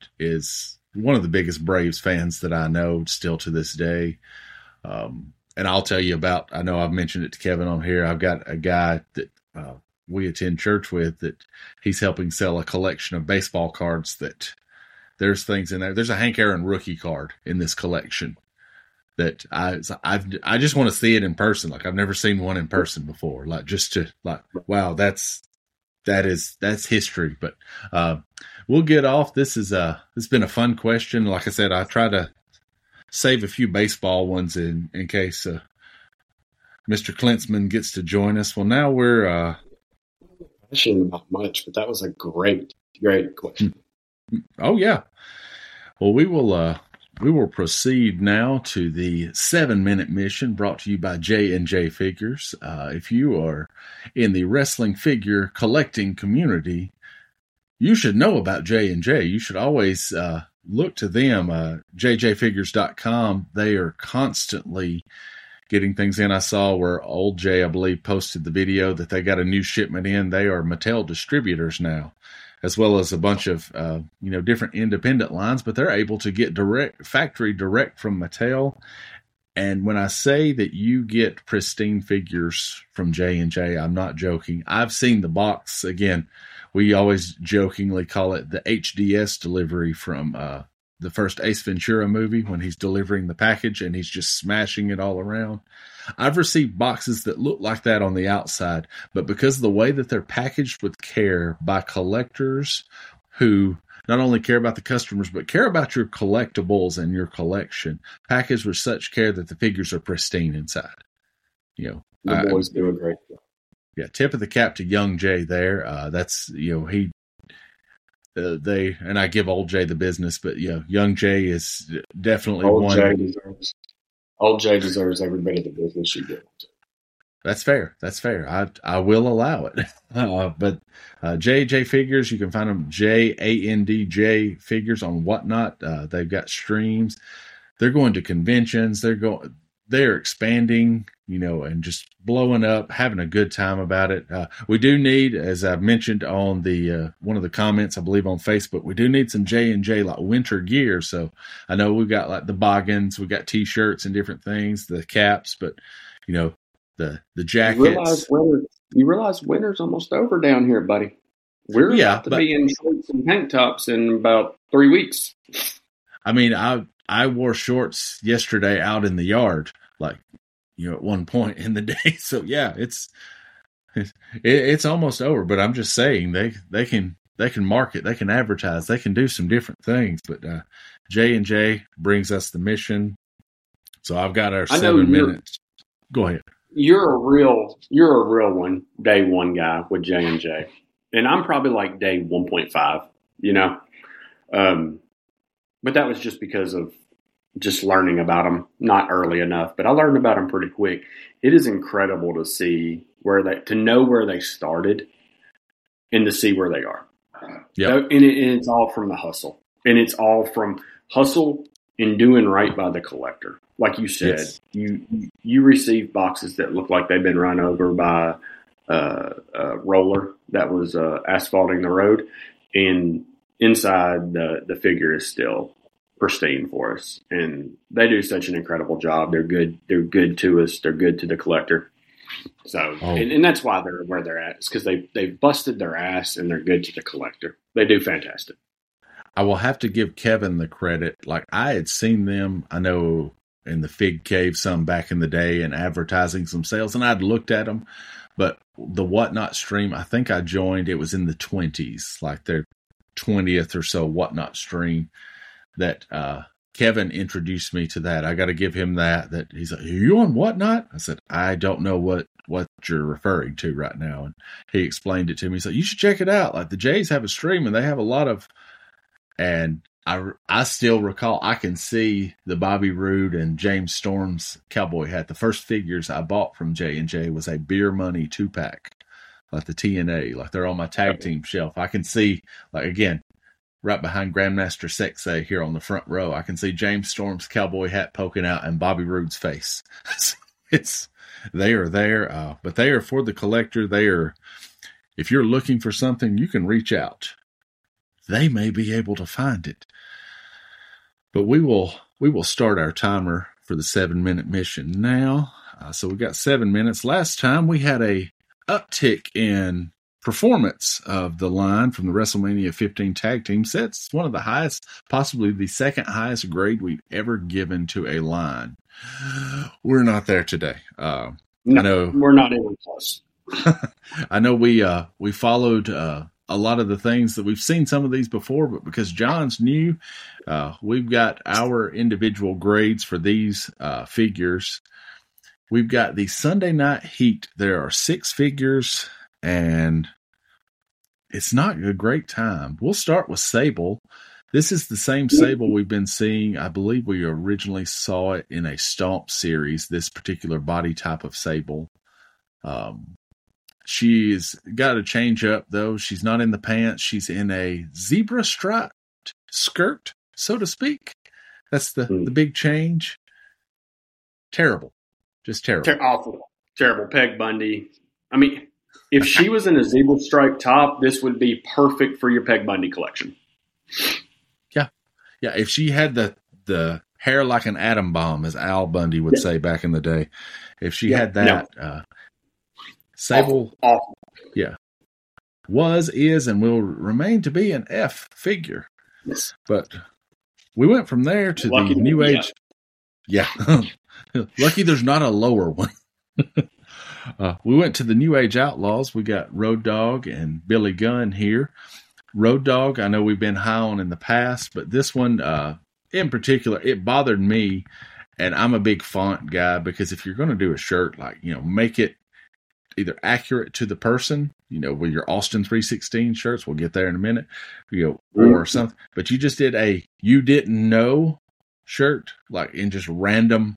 is one of the biggest Braves fans that I know still to this day. Um, and I'll tell you about, I know I've mentioned it to Kevin on here. I've got a guy that uh, we attend church with that he's helping sell a collection of baseball cards that there's things in there. There's a Hank Aaron rookie card in this collection that I, I've, I just want to see it in person. Like I've never seen one in person before. Like just to like, wow, that's, that is, that's history. But uh, we'll get off. This is a, it's been a fun question. Like I said, I try to save a few baseball ones in, in case uh, Mister Klinsman gets to join us. Well, now we're, uh, I shouldn't about much, but that was a great, great question. Oh yeah. Well, we will, uh, we will proceed now to the seven minute mission brought to you by J and J Figures. Uh, if you are in the wrestling figure collecting community, you should know about J and J. You should always, uh, look to them, uh, J J figures dot com. They are constantly getting things in. I saw where Old Jay, I believe, posted the video that they got a new shipment in. They are Mattel distributors now, as well as a bunch of, uh, you know, different independent lines, but they're able to get direct factory direct from Mattel. And when I say that you get pristine figures from J and J, I'm not joking. I've seen the box. Again, we always jokingly call it the H D S delivery from, uh, the first Ace Ventura movie when he's delivering the package and he's just smashing it all around. I've received boxes that look like that on the outside, but because of the way that they're packaged with care by collectors who not only care about the customers, but care about your collectibles and your collection, packaged with such care that the figures are pristine inside. You know, the boys do a great job. Yeah. Tip of the cap to Young Jay there. Uh, that's, you know, he, Uh, they and I give Old Jay the business, but yeah, Young Jay is definitely Old one. Jay deserves, Old Jay deserves every bit of the business you give. That's fair. That's fair. I I will allow it. Uh, but uh, J J Figures, you can find them J A N D J Figures on Whatnot. Uh, they've got streams. They're going to conventions. They're going. They're expanding, you know, and just blowing up, having a good time about it. Uh, we do need, as I mentioned on the uh, one of the comments, I believe on Facebook, we do need some J and J like winter gear. So I know we've got like the boggins, we've got T-shirts and different things, the caps, but you know, the the jackets. You realize winter, you realize winter's almost over down here, buddy. We're yeah, about to but, be in shorts and tank tops in about three weeks. I mean, I I wore shorts yesterday out in the yard, like, you know, at one point in the day. So yeah, it's, it, it's almost over, but I'm just saying they, they can, they can market, they can advertise, they can do some different things, but, uh, J and J brings us the mission. So I've got our seven minutes. Go ahead. You're a real, you're a real one, day one guy with J and J. And I'm probably like day one point five, you know? Um, but that was just because of just learning about them, not early enough, but I learned about them pretty quick. It is incredible to see where they, to know where they started and to see where they are. Yeah. And, it, and it's all from the hustle, and it's all from hustle and doing right by the collector. Like you said, yes. you, you receive boxes that look like they've been run over by uh, a roller that was uh, asphalting the road, and inside the, the figure is still pristine for us, and they do such an incredible job. They're good. They're good to us. They're good to the collector. So, Oh. and, and that's why they're where they're at. It's because they they've busted their ass and they're good to the collector. They do fantastic. I will have to give Kevin the credit. Like, I had seen them, I know, in the Fig Cave some back in the day and advertising some sales, and I'd looked at them. But the Whatnot stream, I think I joined, it was in the twenties, like their twentieth or so Whatnot stream that uh, Kevin introduced me to that. I got to give him that. That he's like, "Are you on Whatnot?" I said, "I don't know what, what you're referring to right now." And he explained it to me. He's like, "You should check it out. Like, the Jays have a stream and they have a lot of," and I, I still recall, I can see the Bobby Roode and James Storm's cowboy hat. The first figures I bought from J and J was a Beer Money two pack, like the T N A, like they're on my tag team shelf. I can see, like, again, right behind Grandmaster Sexay here on the front row, I can see James Storm's cowboy hat poking out and Bobby Roode's face. It's, they are there, uh, but they are for the collector. They are, if you're looking for something, you can reach out. They may be able to find it. But we will we will start our timer for the seven minute mission now. Uh, so we got seven minutes. Last time we had a uptick in performance of the line from the WrestleMania fifteen tag team sets. It's one of the highest, possibly the second highest grade we've ever given to a line. We're not there today. Uh, No, I know we're not even close. I know we uh, we followed uh, a lot of the things that we've seen some of these before, but because John's new, uh, we've got our individual grades for these uh, figures. We've got the Sunday Night Heat. There are six figures, and it's not a great time. We'll start with Sable. This is the same Sable we've been seeing. I believe we originally saw it in a Stomp series, this particular body type of Sable. Um, she's got a change up, though. She's not in the pants. She's in a zebra striped skirt, so to speak. That's the, Mm. the big change. Terrible. Just terrible. Ter- awful. Terrible. Peg Bundy. I mean, if she was in a zebra stripe top, this would be perfect for your Peg Bundy collection. Yeah. Yeah. If she had the, the hair like an atom bomb, as Al Bundy would Yeah. say back in the day, if she Yeah. had that, No. uh, Sable, Awful. Awful. yeah, was, is, and will remain to be an F figure. Yes. But we went from there to Lucky the New me, Age. Yeah. Lucky there's not a lower one. uh, we went to the New Age Outlaws. We got Road Dogg and Billy Gunn here. Road Dogg, I know we've been high on in the past, but this one uh, in particular, it bothered me. And I'm a big font guy, because if you're going to do a shirt, like, you know, make it either accurate to the person, you know, with your Austin three sixteen shirts, we'll get there in a minute, you know, or Mm. something. But you just did a you didn't know shirt, like in just random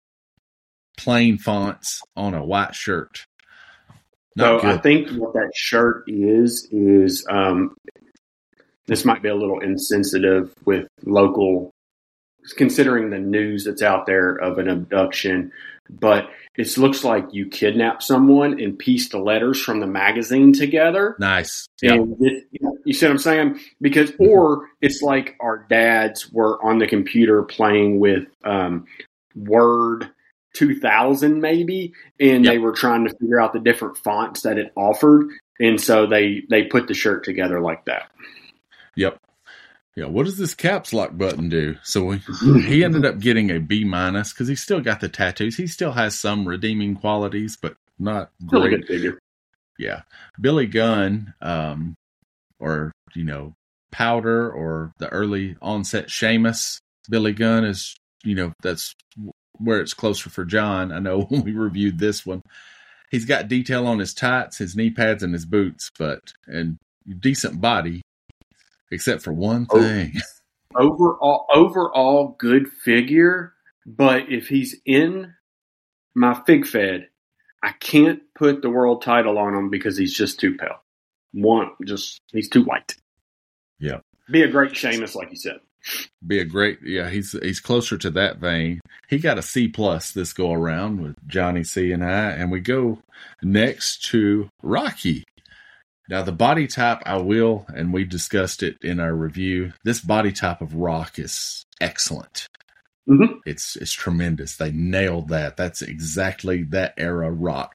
plain fonts on a white shirt. Not So I good. think what that shirt is, is um, this might be a little insensitive with local, considering the news that's out there of an abduction, but it looks like you kidnapped someone and pieced the letters from the magazine together. Nice. Yeah. And it, you see what I'm saying? Because, or it's like our dads were on the computer playing with um, Word two thousand maybe, and Yep. they were trying to figure out the different fonts that it offered. And so they, they put the shirt together like that. Yep. Yeah. What does this caps lock button do? So we, he ended up getting a B minus because he still got the tattoos. He still has some redeeming qualities, but not Still a great. good figure. Yeah. Billy Gunn, um, or, you know, Powder, or the early onset Sheamus. Billy Gunn is, you know, that's where it's closer for John. I know when we reviewed this one, he's got detail on his tights, his knee pads, and his boots, but, and decent body, except for one Oh. thing. Overall, overall good figure, but if he's in my Fig Fed, I can't put the world title on him because he's just too pale. One, just he's too white. Yeah. Be a great Sheamus, like you said. Be a great, yeah, he's he's closer to that vein. He got a C plus this go around with Johnny C and I, and we go next to Rocky. Now, the body type, I will, and we discussed it in our review, this body type of Rock is excellent. Mhm. It's it's tremendous. They nailed that. That's exactly that era Rock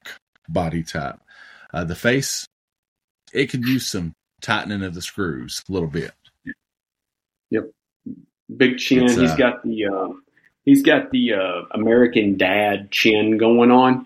body type. Uh, the face, it could use some tightening of the screws a little bit. Yep. Big chin. It's, uh, he's got the uh, he's got the uh, American Dad chin going on.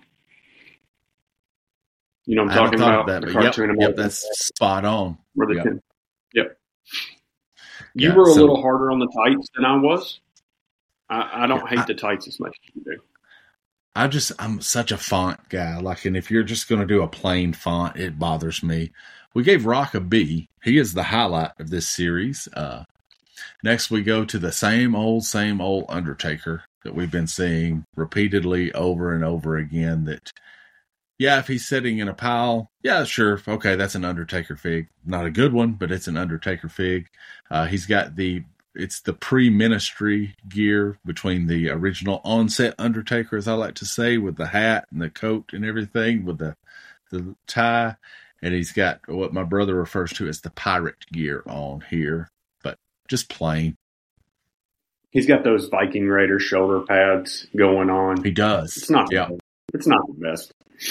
You know what I'm talking about? That, the cartoon yep, yep, that's Dad. spot on. Where the yep. chin. Yep. You yeah, were a so, little harder on the tights than I was. I, I don't yeah, hate I, the tights as much as you do. I just, I'm such a font guy. Like, and if you're just going to do a plain font, it bothers me. We gave Rock a B. He is the highlight of this series. Uh, next, we go to the same old, same old Undertaker that we've been seeing repeatedly over and over again. That, yeah, if he's sitting in a pile, yeah, sure. Okay, that's an Undertaker fig. Not a good one, but it's an Undertaker fig. Uh, he's got the, it's the pre-ministry gear between the original on-set Undertaker, as I like to say, with the hat and the coat and everything, with the, the tie. And he's got what my brother refers to as the pirate gear on here, but just plain. He's got those Viking Raider shoulder pads going on. He does. It's not, yeah. It's not the best.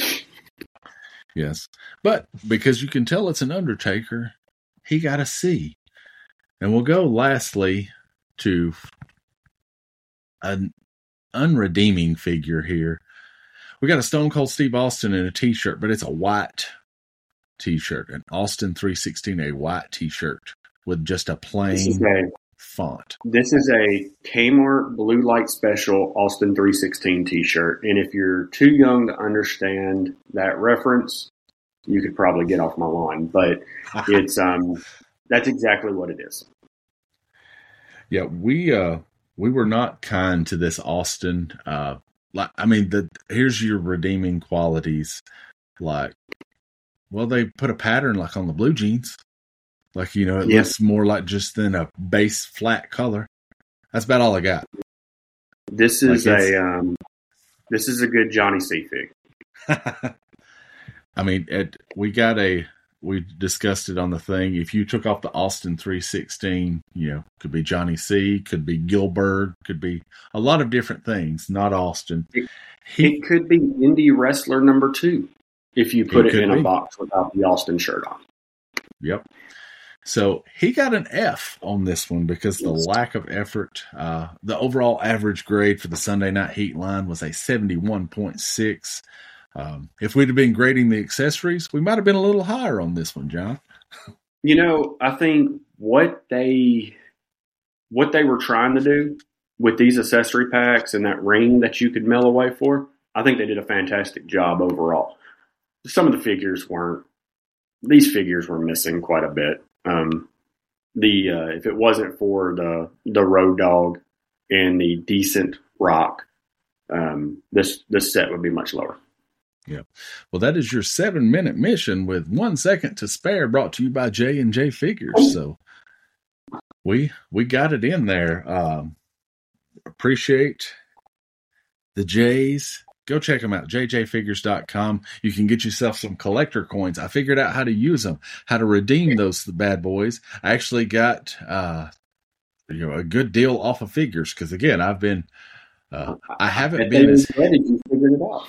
Yes. But because you can tell it's an Undertaker, he got a C. And we'll go lastly to an unredeeming figure here. We got a Stone Cold Steve Austin in a t-shirt, but it's a white t-shirt, an Austin three sixteen, a white t-shirt with just a plain a, font. This is a Kmart Blue Light Special Austin three sixteen t-shirt. And if you're too young to understand that reference, you could probably get off my lawn. But it's um, that's exactly what it is. Yeah, we uh we were not kind to this Austin. Uh, like I mean, the here's your redeeming qualities. Like, well, they put a pattern like on the blue jeans. Like, you know, it yes. looks more like just than a base flat color. That's about all I got. This is like a um, this is a good Johnny C fig. I mean, it, we got a. We discussed it on the thing. If you took off the Austin three sixteen, you know, could be Johnny C, could be Gilbert, could be a lot of different things, not Austin. It, he, it could be indie wrestler number two if you put it, it in be. a box without the Austin shirt on. Yep. So he got an F on this one because the lack of effort. Uh, the overall average grade for the Sunday Night Heat line was a seventy-one point six. Um, if we'd have been grading the accessories, we might have been a little higher on this one, John. You know, I think what they what they were trying to do with these accessory packs and that ring that you could mail away for, I think they did a fantastic job overall. Some of the figures weren't. These figures were missing quite a bit. Um, the uh, if it wasn't for the the Road Dogg and the Decent Rock, um, this this set would be much lower. Yeah. Well, that is your seven minute mission with one second to spare, brought to you by J and J Figures. So we, we got it in there. Um, appreciate the J's. Go check them out. j j figures dot com. You can get yourself some collector coins. I figured out how to use them, how to redeem those bad boys. I actually got, uh, you know, a good deal off of figures. Cause again, I've been, Uh, I haven't been as ready. You figured it out.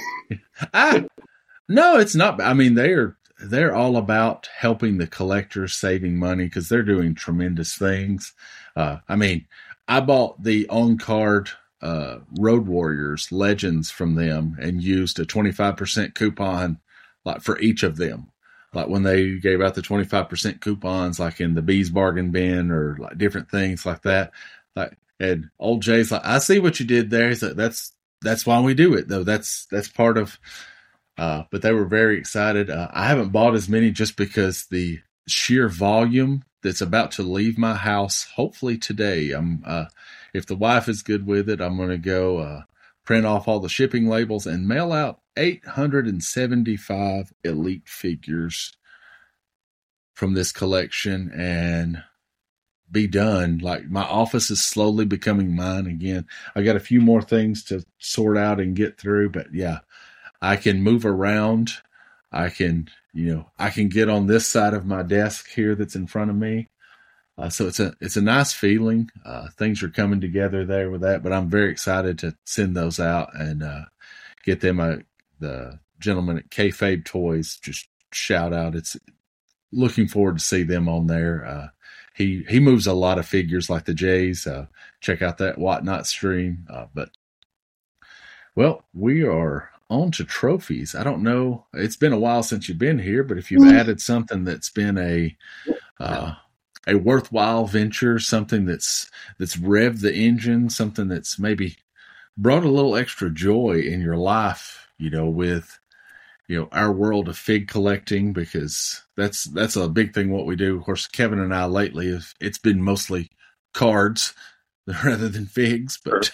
I, no, it's not. I mean, they're they're all about helping the collectors, saving money because they're doing tremendous things. Uh, I mean, I bought the on card uh, Road Warriors Legends from them and used a twenty-five percent coupon like for each of them. Like when they gave out the twenty-five percent coupons, like in the Bees Bargain Bin or like different things like that. Like. And old Jay's like, I see what you did there. He's like, that's, that's why we do it though. That's, that's part of, uh, but they were very excited. Uh, I haven't bought as many just because the sheer volume that's about to leave my house, hopefully today. I'm, uh, if the wife is good with it, I'm going to go, uh, print off all the shipping labels and mail out eight hundred seventy-five elite figures from this collection and be done. Like my office is slowly becoming mine again. I got a few more things to sort out and get through, but yeah, I can move around. I can, you know, I can get on this side of my desk here that's in front of me. Uh, so it's a, it's a nice feeling. Uh, things are coming together there with that, but I'm very excited to send those out and, uh, get them, uh, the, gentleman at Kayfabe Toys. Just shout out. It's looking forward to see them on there. Uh, he, he moves a lot of figures like the Jays. Uh, check out that Whatnot stream. Uh, but well, we are on to trophies. I don't know. It's been a while since you've been here, but if you've added something that's been a, uh, a worthwhile venture, something that's, that's revved the engine, something that's maybe brought a little extra joy in your life, you know, with, you know, our world of fig collecting, because that's, that's a big thing what we do. Of course, Kevin and I lately, have, it's been mostly cards rather than figs, but.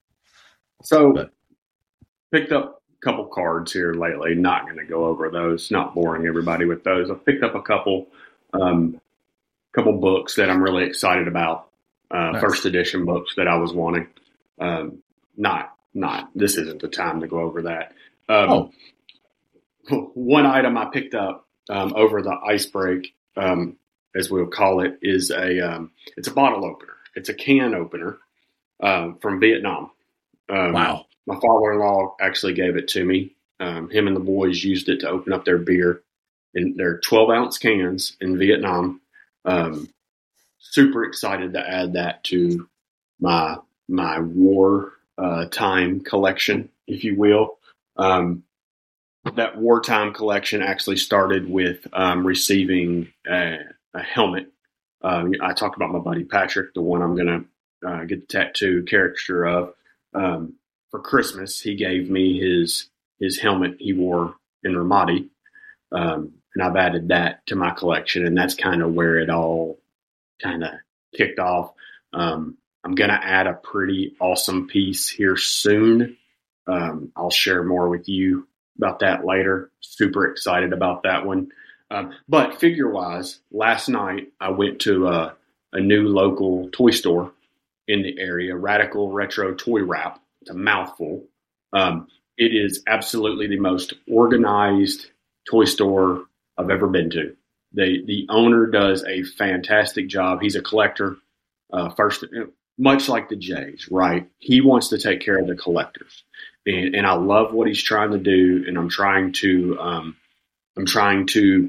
So but, picked up a couple cards here lately. Not going to go over those. Not boring everybody with those. I've picked up a couple, um, couple books that I'm really excited about. Uh, nice. First edition books that I was wanting. Um, not, not, this isn't the time to go over that. Um, oh. One item I picked up, um, over the ice break, um, as we'll call it, is a, um, it's a bottle opener. It's a can opener, uh, from Vietnam. Um, wow. My father-in-law actually gave it to me. Um, him and the boys used it to open up their beer, and they're twelve ounce cans in Vietnam. Um, super excited to add that to my, my war, uh, time collection, if you will. Um, that wartime collection actually started with, um, receiving a, a helmet. Um, I talked about my buddy Patrick, the one I'm going to, uh, get the tattoo caricature of. Um, for Christmas, he gave me his, his helmet he wore in Ramadi. Um, and I've added that to my collection, and that's kind of where it all kind of kicked off. Um, I'm going to add a pretty awesome piece here soon. Um, I'll share more with you about that later. Super excited about that one. Um, but figure wise, last night I went to a, a new local toy store in the area, Radical Retro Toy Wrap. It's a mouthful. Um, it is absolutely the most organized toy store I've ever been to. The the owner does a fantastic job. He's a collector, uh, first, much like the Jays, right? He wants to take care of the collectors, and and I love what he's trying to do. And I'm trying to um, I'm trying to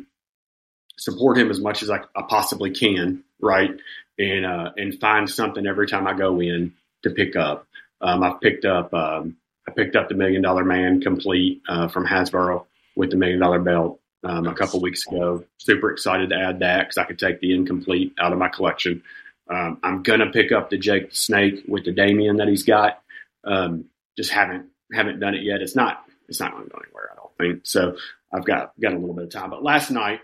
support him as much as I, I possibly can, right? And uh, and find something every time I go in to pick up. Um, I've picked up um, I picked up the Million Dollar Man complete uh, from Hasbro with the Million Dollar belt um, a couple weeks ago. Super excited to add that because I could take the incomplete out of my collection. Um, I'm gonna pick up the Jake the Snake with the Damien that he's got. Um, just haven't haven't done it yet. It's not it's not going to go anywhere, I don't think. So I've got got a little bit of time. But last night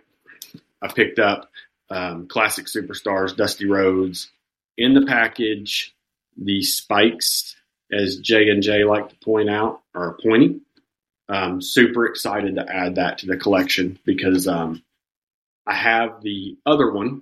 I picked up um, Classic Superstars Dusty Rhodes in the package. The spikes, as J and J like to point out, are pointy. Um, super excited to add that to the collection because um, I have the other one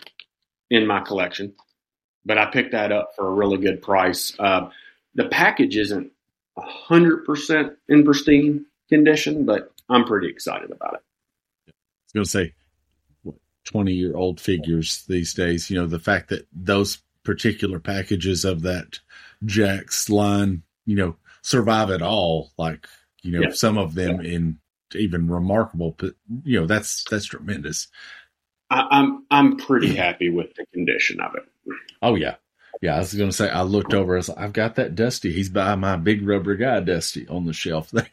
in my collection, but I picked that up for a really good price. Uh, the package isn't one hundred percent in pristine condition, but I'm pretty excited about it. I was going to say, twenty-year-old figures these days, you know, the fact that those particular packages of that Jakks line, you know, survive at all, like, you know, yeah. some of them yeah. in even remarkable, you know, that's, that's tremendous. I, I'm, I'm pretty happy with the condition of it. Oh yeah. Yeah. I was going to say, I looked over, I was like, I've got that Dusty. He's by my big rubber guy, Dusty, on the shelf there.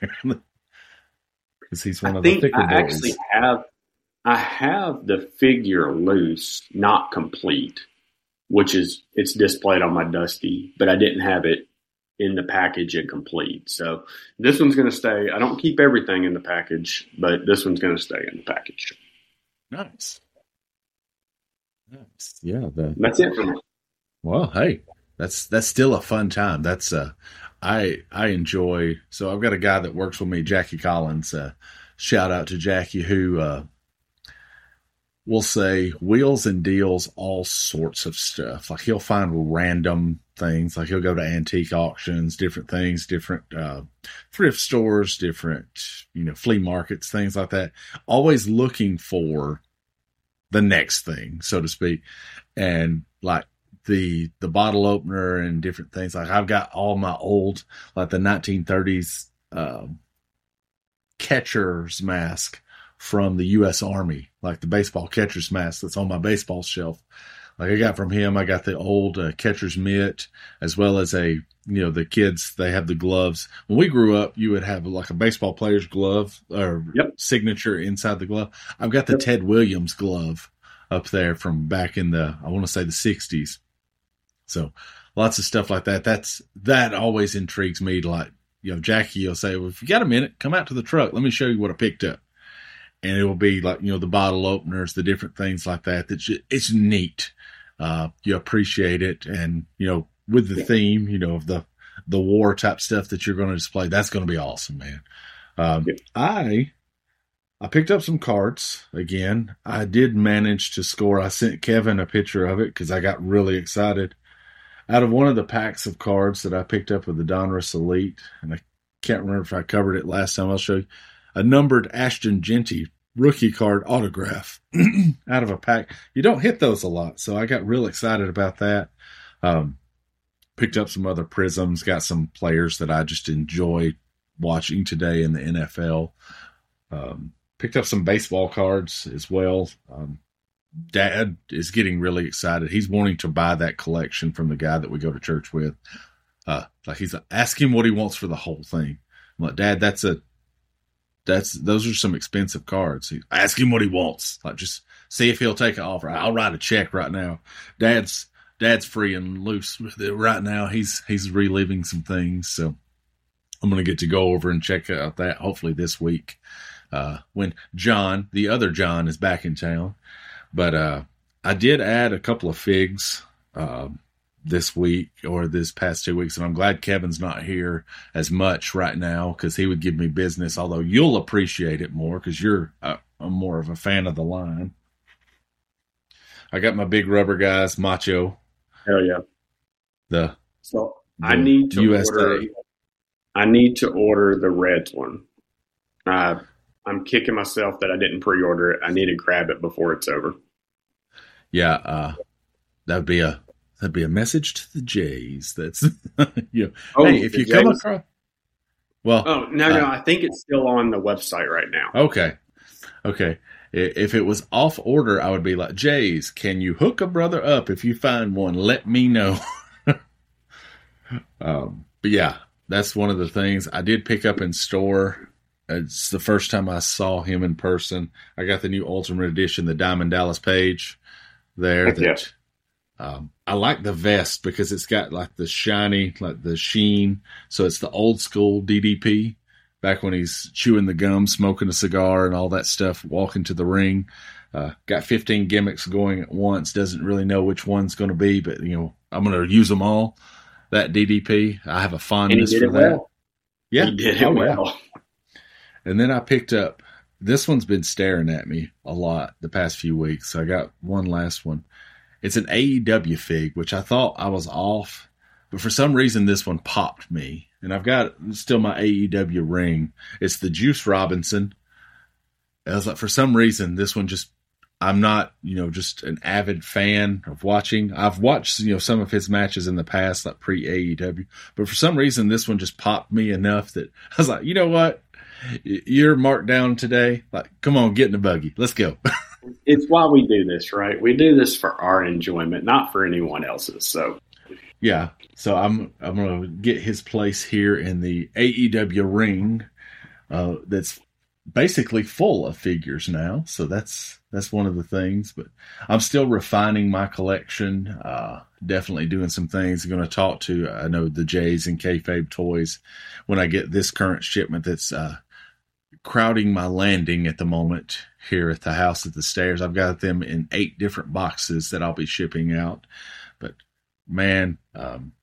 Cause he's one I of think the thicker I boys. actually have, I have the figure loose, not complete, which is, it's displayed on my Dusty, but I didn't have it in the package and complete. So this one's going to stay. I don't keep everything in the package, but this one's going to stay in the package. Nice. Nice. Yeah. The, that's it for me. Well, hey, that's, that's still a fun time. That's, uh, I, I enjoy, so I've got a guy that works with me, Jackie Collins, uh, shout out to Jackie, who, uh, we'll say wheels and deals all sorts of stuff. Like he'll find random things. Like he'll go to antique auctions, different things, different uh, thrift stores, different, you know, flea markets, things like that. Always looking for the next thing, so to speak. And like the the bottle opener and different things. Like I've got all my old, like the nineteen thirties um, catcher's mask from the U S Army, like the baseball catcher's mask that's on my baseball shelf. Like I got from him, I got the old uh, catcher's mitt, as well as a, you know, the kids, they have the gloves. When we grew up, you would have like a baseball player's glove or Yep. signature inside the glove. I've got the Yep. Ted Williams glove up there from back in the, I want to say the sixties. So lots of stuff like that. That's, that always intrigues me to, like, you know, Jackie will say, well, if you got a minute, come out to the truck. Let me show you what I picked up. And it will be like, you know, the bottle openers, the different things like that. That's just, it's neat. Uh, you appreciate it. And, you know, with the theme, you know, of the, the war type stuff that you're going to display, that's going to be awesome, man. Um, Yeah. I, I picked up some cards again. I did manage to score. I sent Kevin a picture of it because I got really excited. Out of one of the packs of cards that I picked up with the Donruss Elite, and I can't remember if I covered it last time, I'll show you, a numbered Ashton Genty rookie card autograph out of a pack. You don't hit those a lot, so I got real excited about that. Um, picked up some other prisms, got some players that I just enjoy watching today in the N F L. Um, picked up some baseball cards as well. Um, Dad is getting really excited. He's wanting to buy that collection from the guy that we go to church with. Uh, like he's like, ask him what he wants for the whole thing. I'm like, Dad, that's a, that's, those are some expensive cards. He, ask him what he wants. Like, just see if he'll take an offer. I'll write a check right now. Dad's, Dad's free and loose with it right now. He's, he's reliving some things. So I'm going to get to go over and check out that hopefully this week. Uh, when John, the other John, is back in town. But uh, I did add a couple of figs uh, this week or this past two weeks, and I'm glad Kevin's not here as much right now because he would give me business, although you'll appreciate it more because you're uh, I'm more of a fan of the line. I got my big rubber guys, Macho. Hell yeah. The So the I need to U S A. order. I need to order the Reds one. Uh, I'm kicking myself that I didn't pre-order it. I need to grab it before it's over. Yeah, uh, that'd be a that'd be a message to the Jays. That's you know, Oh, hey, if the you come Jays? across, well, Oh no, no, uh, I think it's still on the website right now. okay, okay. I- If it was off order, I would be like, Jays, can you hook a brother up? If you find one, let me know. um, but yeah, that's one of the things I did pick up in store. It's the first time I saw him in person. I got the new Ultimate Edition, the Diamond Dallas Page there. Heck That yeah. um, I like the vest because it's got like the shiny, like the sheen. So it's the old school D D P back when he's chewing the gum, smoking a cigar and all that stuff, walking to the ring. Uh, got fifteen gimmicks going at once. Doesn't really know which one's going to be, but you know, I'm going to use them all. That D D P, I have a And he fondness did for it that. well. Yeah. He did it Oh, yeah. well. And then I picked up, this one's been staring at me a lot the past few weeks. So I got one last one. It's an A E W fig, which I thought I was off, but for some reason this one popped me. And I've got still my A E W ring. It's the Juice Robinson. I was like, for some reason, this one just, I'm not, you know, just an avid fan of watching. I've watched, you know, some of his matches in the past, like pre-A E W, but for some reason, this one just popped me enough that I was like, you know what? You're marked down today. Like, come on, get in the buggy. Let's go. It's why we do this, right? We do this for our enjoyment, not for anyone else's. So Yeah. So I'm, I'm going to get his place here in the A E W ring. Uh, that's basically full of figures now. So that's, that's one of the things, but I'm still refining my collection. Uh, definitely doing some things. I'm going to talk to, I know the Jays and Kayfabe Toys when I get this current shipment that's, uh, crowding my landing at the moment here at the house at the stairs. I've got them in eight different boxes that I'll be shipping out, but man, um,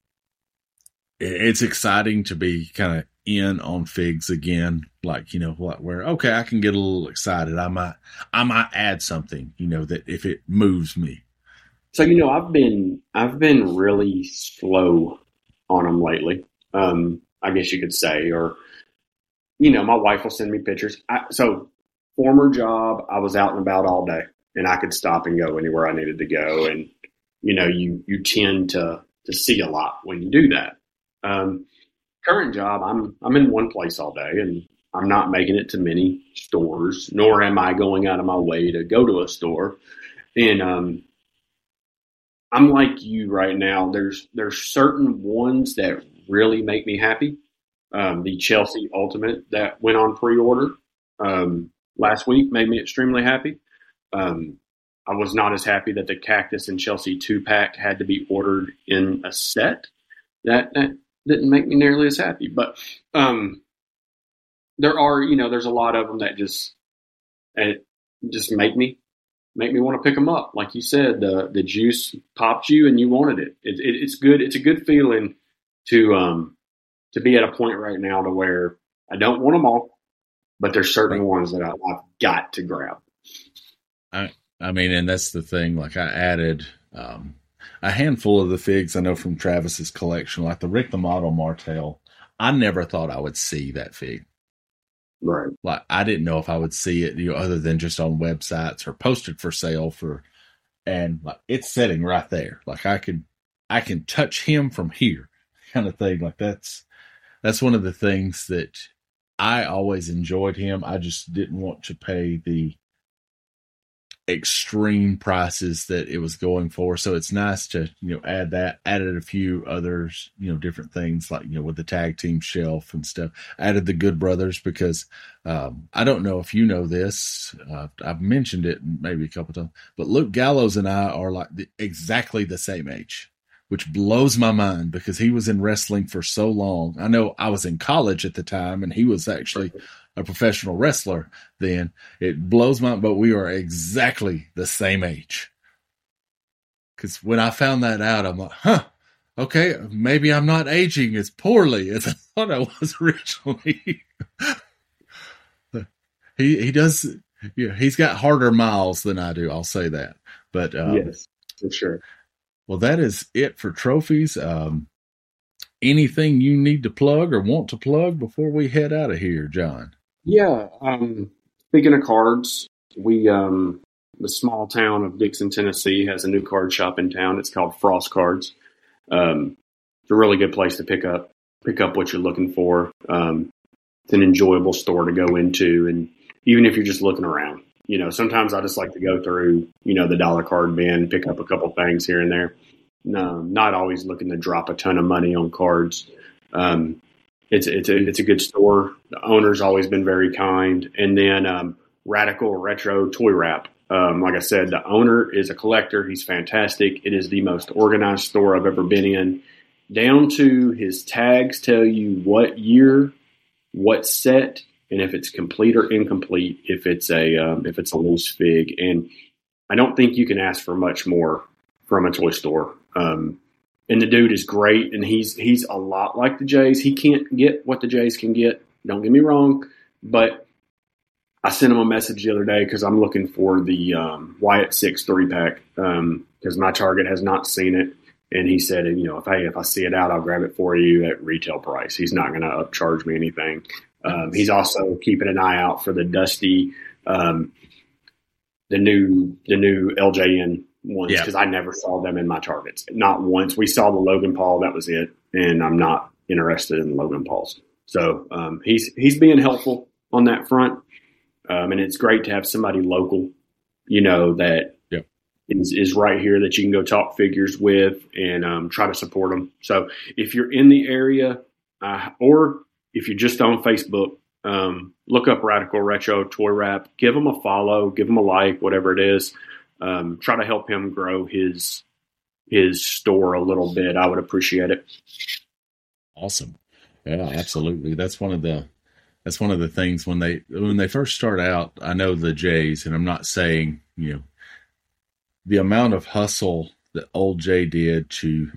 it's exciting to be kind of in on figs again. Like, you know, what, where, okay, I can get a little excited. I might, I might add something, you know, that if it moves me. So, you know, I've been I've been really slow on them lately. Um, I guess you could say, or you know, my wife will send me pictures. I, so, former job, I was out and about all day, and I could stop and go anywhere I needed to go. And you know, you you tend to to see a lot when you do that. Um, current job, I'm I'm in one place all day, and I'm not making it to many stores, nor am I going out of my way to go to a store. And um, I'm like you right now. There's there's certain ones that really make me happy. Um, the Chelsea Ultimate that went on pre-order um, last week made me extremely happy. Um, I was not as happy that the Cactus and Chelsea two pack had to be ordered in a set. That that didn't make me nearly as happy. But um, there are, you know, there's a lot of them that just it just make me make me want to pick them up. Like you said, the the juice popped you and you wanted it. It, it. It's good. It's a good feeling to um to be at a point right now to where I don't want them all, but there's certain ones that I, I've got to grab. I I mean, and that's the thing. Like I added um, a handful of the figs I know from Travis's collection, like the Rick the Model Martell. I never thought I would see that fig. Right. Like I didn't know if I would see it, you know, other than just on websites or posted for sale for, and like it's sitting right there. Like I could, I can touch him from here, kind of thing. Like that's that's one of the things that I always enjoyed him. I just didn't want to pay the extreme prices that it was going for. So it's nice to, you know, add that, added a few others, you know, different things like, you know, with the tag team shelf and stuff, added the Good Brothers because um, I don't know if you know this. Uh, I've mentioned it maybe a couple times, but Luke Gallows and I are like the, exactly the same age, which blows my mind because he was in wrestling for so long. I know I was in college at the time and he was actually a professional wrestler then. It blows my, but we are exactly the same age. Because when I found that out, I'm like, huh, okay, maybe I'm not aging as poorly as I thought I was originally. he he does, yeah, he's got harder miles than I do. I'll say that. But um, yes, for sure. Well, that is it for trophies. Um, anything you need to plug or want to plug before we head out of here, John? Yeah. Um, speaking of cards, we um, the small town of Dixon, Tennessee, has a new card shop in town. It's called Frost Cards. Um, it's a really good place to pick up pick up what you're looking for. Um, it's an enjoyable store to go into, and even if you're just looking around, you know, sometimes I just like to go through, you know, the dollar card bin, pick up a couple things here and there. No, not always looking to drop a ton of money on cards. Um, it's it's a it's a good store. The owner's always been very kind. And then um, Radical Retro Toy Wrap. Um, like I said, the owner is a collector. He's fantastic. It is the most organized store I've ever been in. Down to his tags tell you what year, what set, and if it's complete or incomplete, if it's a um, if it's a loose fig. And I don't think you can ask for much more from a toy store. Um, and the dude is great, and he's he's a lot like the Jays. He can't get what the Jays can get. Don't get me wrong, but I sent him a message the other day because I'm looking for the um, Wyatt Six three pack because um, my target has not seen it, and he said, you know, if I if I see it out, I'll grab it for you at retail price. He's not going to upcharge me anything. Um, he's also keeping an eye out for the Dusty, um, the new the new L J N ones because yeah. I never saw them in my targets. Not once. We saw the Logan Paul. That was it. And I'm not interested in Logan Pauls. So um, he's he's being helpful on that front. Um, and it's great to have somebody local, you know, that yeah. is, is right here that you can go talk figures with and um, try to support them. So if you're in the area uh, or if you're just on Facebook, um, look up Radical Retro Toy Wrap. Give them a follow. Give them a like, whatever it is. Um, try to help him grow his his store a little bit. I would appreciate it. Awesome. Yeah, absolutely. That's one of the that's one of the things when they when they first start out. I know the Jays, and I'm not saying, you know, the amount of hustle that old Jay did to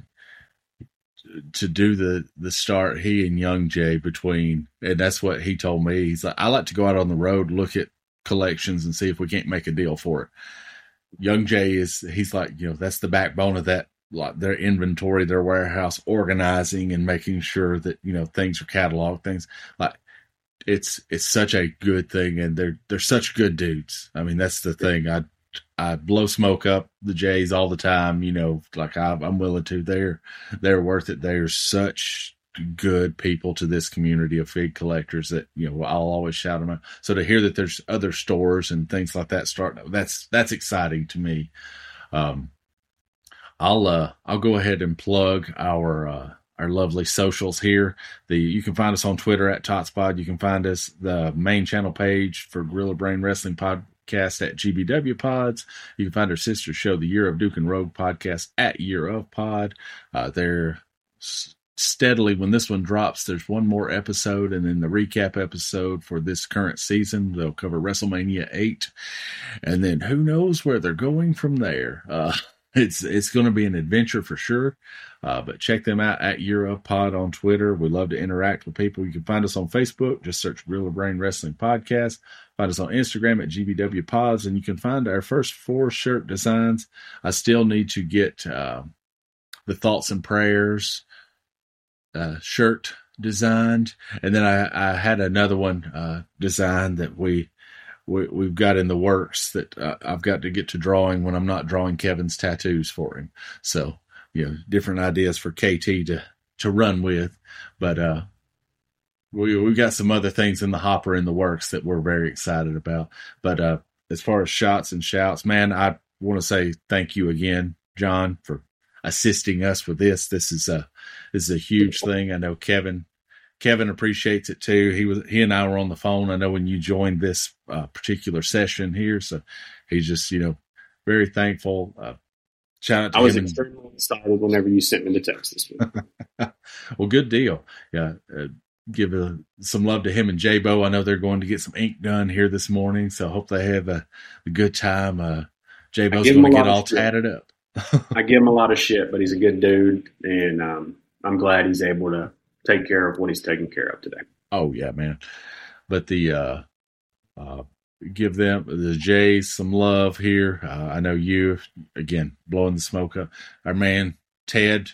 to do the the start, he and young Jay between, and that's what he told me. He's like, I like to go out on the road, look at collections, and see if we can't make a deal for it. Young Jay is, he's like, you know, that's the backbone of that, like their inventory, their warehouse, organizing and making sure that, you know, things are cataloged, things like it's, it's such a good thing. And they're, they're such good dudes. I mean, that's the thing. I, I blow smoke up the Jays all the time, you know, like I, I'm willing to, they're, they're worth it. They're such good people to this community of fig collectors that, you know, I'll always shout them out. So to hear that there's other stores and things like that start, that's, that's exciting to me. Um, I'll, uh, I'll go ahead and plug our, uh, our lovely socials here. The, you can find us on Twitter at Totspod. You can find us the main channel page for Gorilla Brain Wrestling Podcast at G B W Pods. You can find our sister show, the Year of Duke and Rogue Podcast, at Year of Pod. Uh, they're steadily, when this one drops, there's one more episode, and then the recap episode for this current season. They'll cover WrestleMania eight, and then who knows where they're going from there. Uh, it's it's going to be an adventure for sure. Uh, but check them out at Year of Pod on Twitter. We love to interact with people. You can find us on Facebook. Just search Gorilla Brain Wrestling Podcast. Find us on Instagram at G B W Pods, and you can find our first four shirt designs. I still need to get uh, the Thoughts and Prayers uh, shirt designed, and then I, I had another one uh, designed that we, we we've got in the works that uh, I've got to get to drawing when I'm not drawing Kevin's tattoos for him. So, you know, different ideas for K T to to run with, but uh, we we've got some other things in the hopper in the works that we're very excited about. But uh, as far as shots and shouts, man, I want to say thank you again, John, for assisting us with this. This is a this is a huge thing. I know Kevin Kevin appreciates it too. He was he and I were on the phone, I know, when you joined this uh, particular session here. So he's just, you know, very thankful. Uh, shout out to I was him extremely excited whenever you sent me the text this week. Well, good deal. Yeah. Uh, give a, some love to him and J-Bo. I know they're going to get some ink done here this morning, so I hope they have a, a good time. Uh, J-Bo's going to get all tatted up. I give him a lot of shit, but he's a good dude, and um, I'm glad he's able to take care of what he's taking care of today. Oh, yeah, man. But the uh, uh, give them, the Jays, some love here. Uh, I know you, again, blowing the smoke up. Our man, Ted,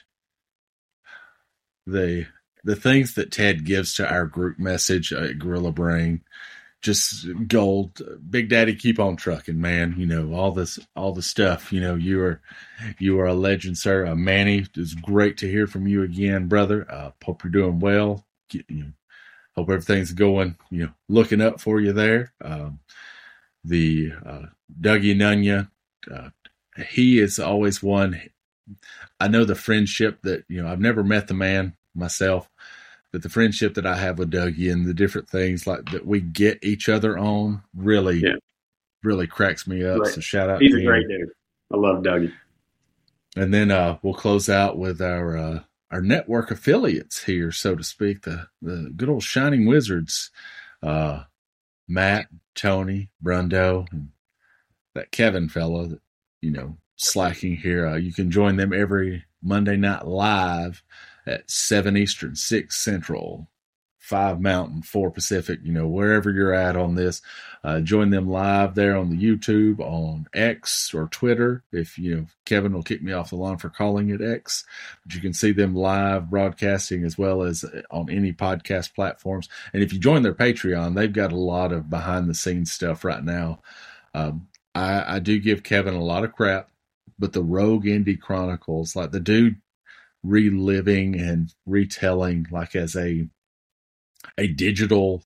the the things that Ted gives to our group message at Gorilla Brain, just gold. Big Daddy, keep on trucking, man. You know, all this, all the stuff, you know, you are, you are a legend, sir. Uh, Manny, it's great to hear from you again, brother. Uh, hope you're doing well. Get, you know, hope everything's going, you know, looking up for you there. Um, the, uh, Dougie Nunya, uh, he is always one. I know the friendship that, you know, I've never met the man myself, but the friendship that I have with Dougie and the different things like that we get each other on really, yeah. really cracks me up. Right. So shout out He's to a great dude. I love Dougie. And then uh, we'll close out with our uh, our network affiliates here, so to speak, the, the good old Shining Wizards, uh, Matt, Tony, Brundo, and that Kevin fellow that, you know, slacking here. Uh, you can join them every Monday night live at seven Eastern, six Central, five Mountain, four Pacific, you know, wherever you're at on this. Uh, join them live there on the YouTube, on X or Twitter. If, you know, Kevin will kick me off the line for calling it X. But you can see them live broadcasting as well as on any podcast platforms. And if you join their Patreon, they've got a lot of behind-the-scenes stuff right now. Um, I, I do give Kevin a lot of crap, but the Rogue Indie Chronicles, like the dude reliving and retelling like as a a digital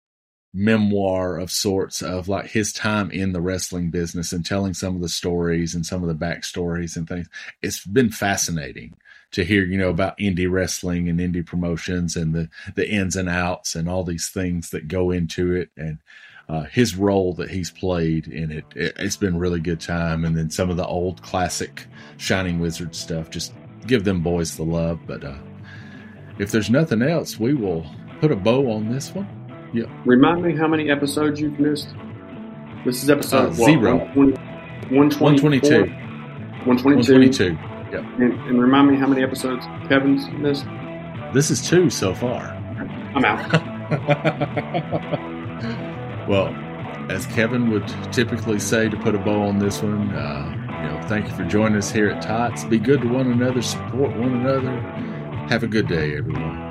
memoir of sorts of like his time in the wrestling business and telling some of the stories and some of the backstories and things. It's been fascinating to hear, you know, about indie wrestling and indie promotions and the, the ins and outs and all these things that go into it, and uh, his role that he's played in it. it. It's been really good time. And then some of the old classic Shining Wizard stuff, just give them boys the love. But uh, if there's nothing else, we will put a bow on this one. Yeah. Remind me how many episodes you've missed. This is episode uh, zero. one twenty-two. one twenty-two. one twenty-two. Yep. And, and remind me how many episodes Kevin's missed. This is two so far. I'm out. Well, as Kevin would typically say to put a bow on this one, uh, you know, thank you for joining us here at Tots. Be good to one another. Support one another. Have a good day, everyone.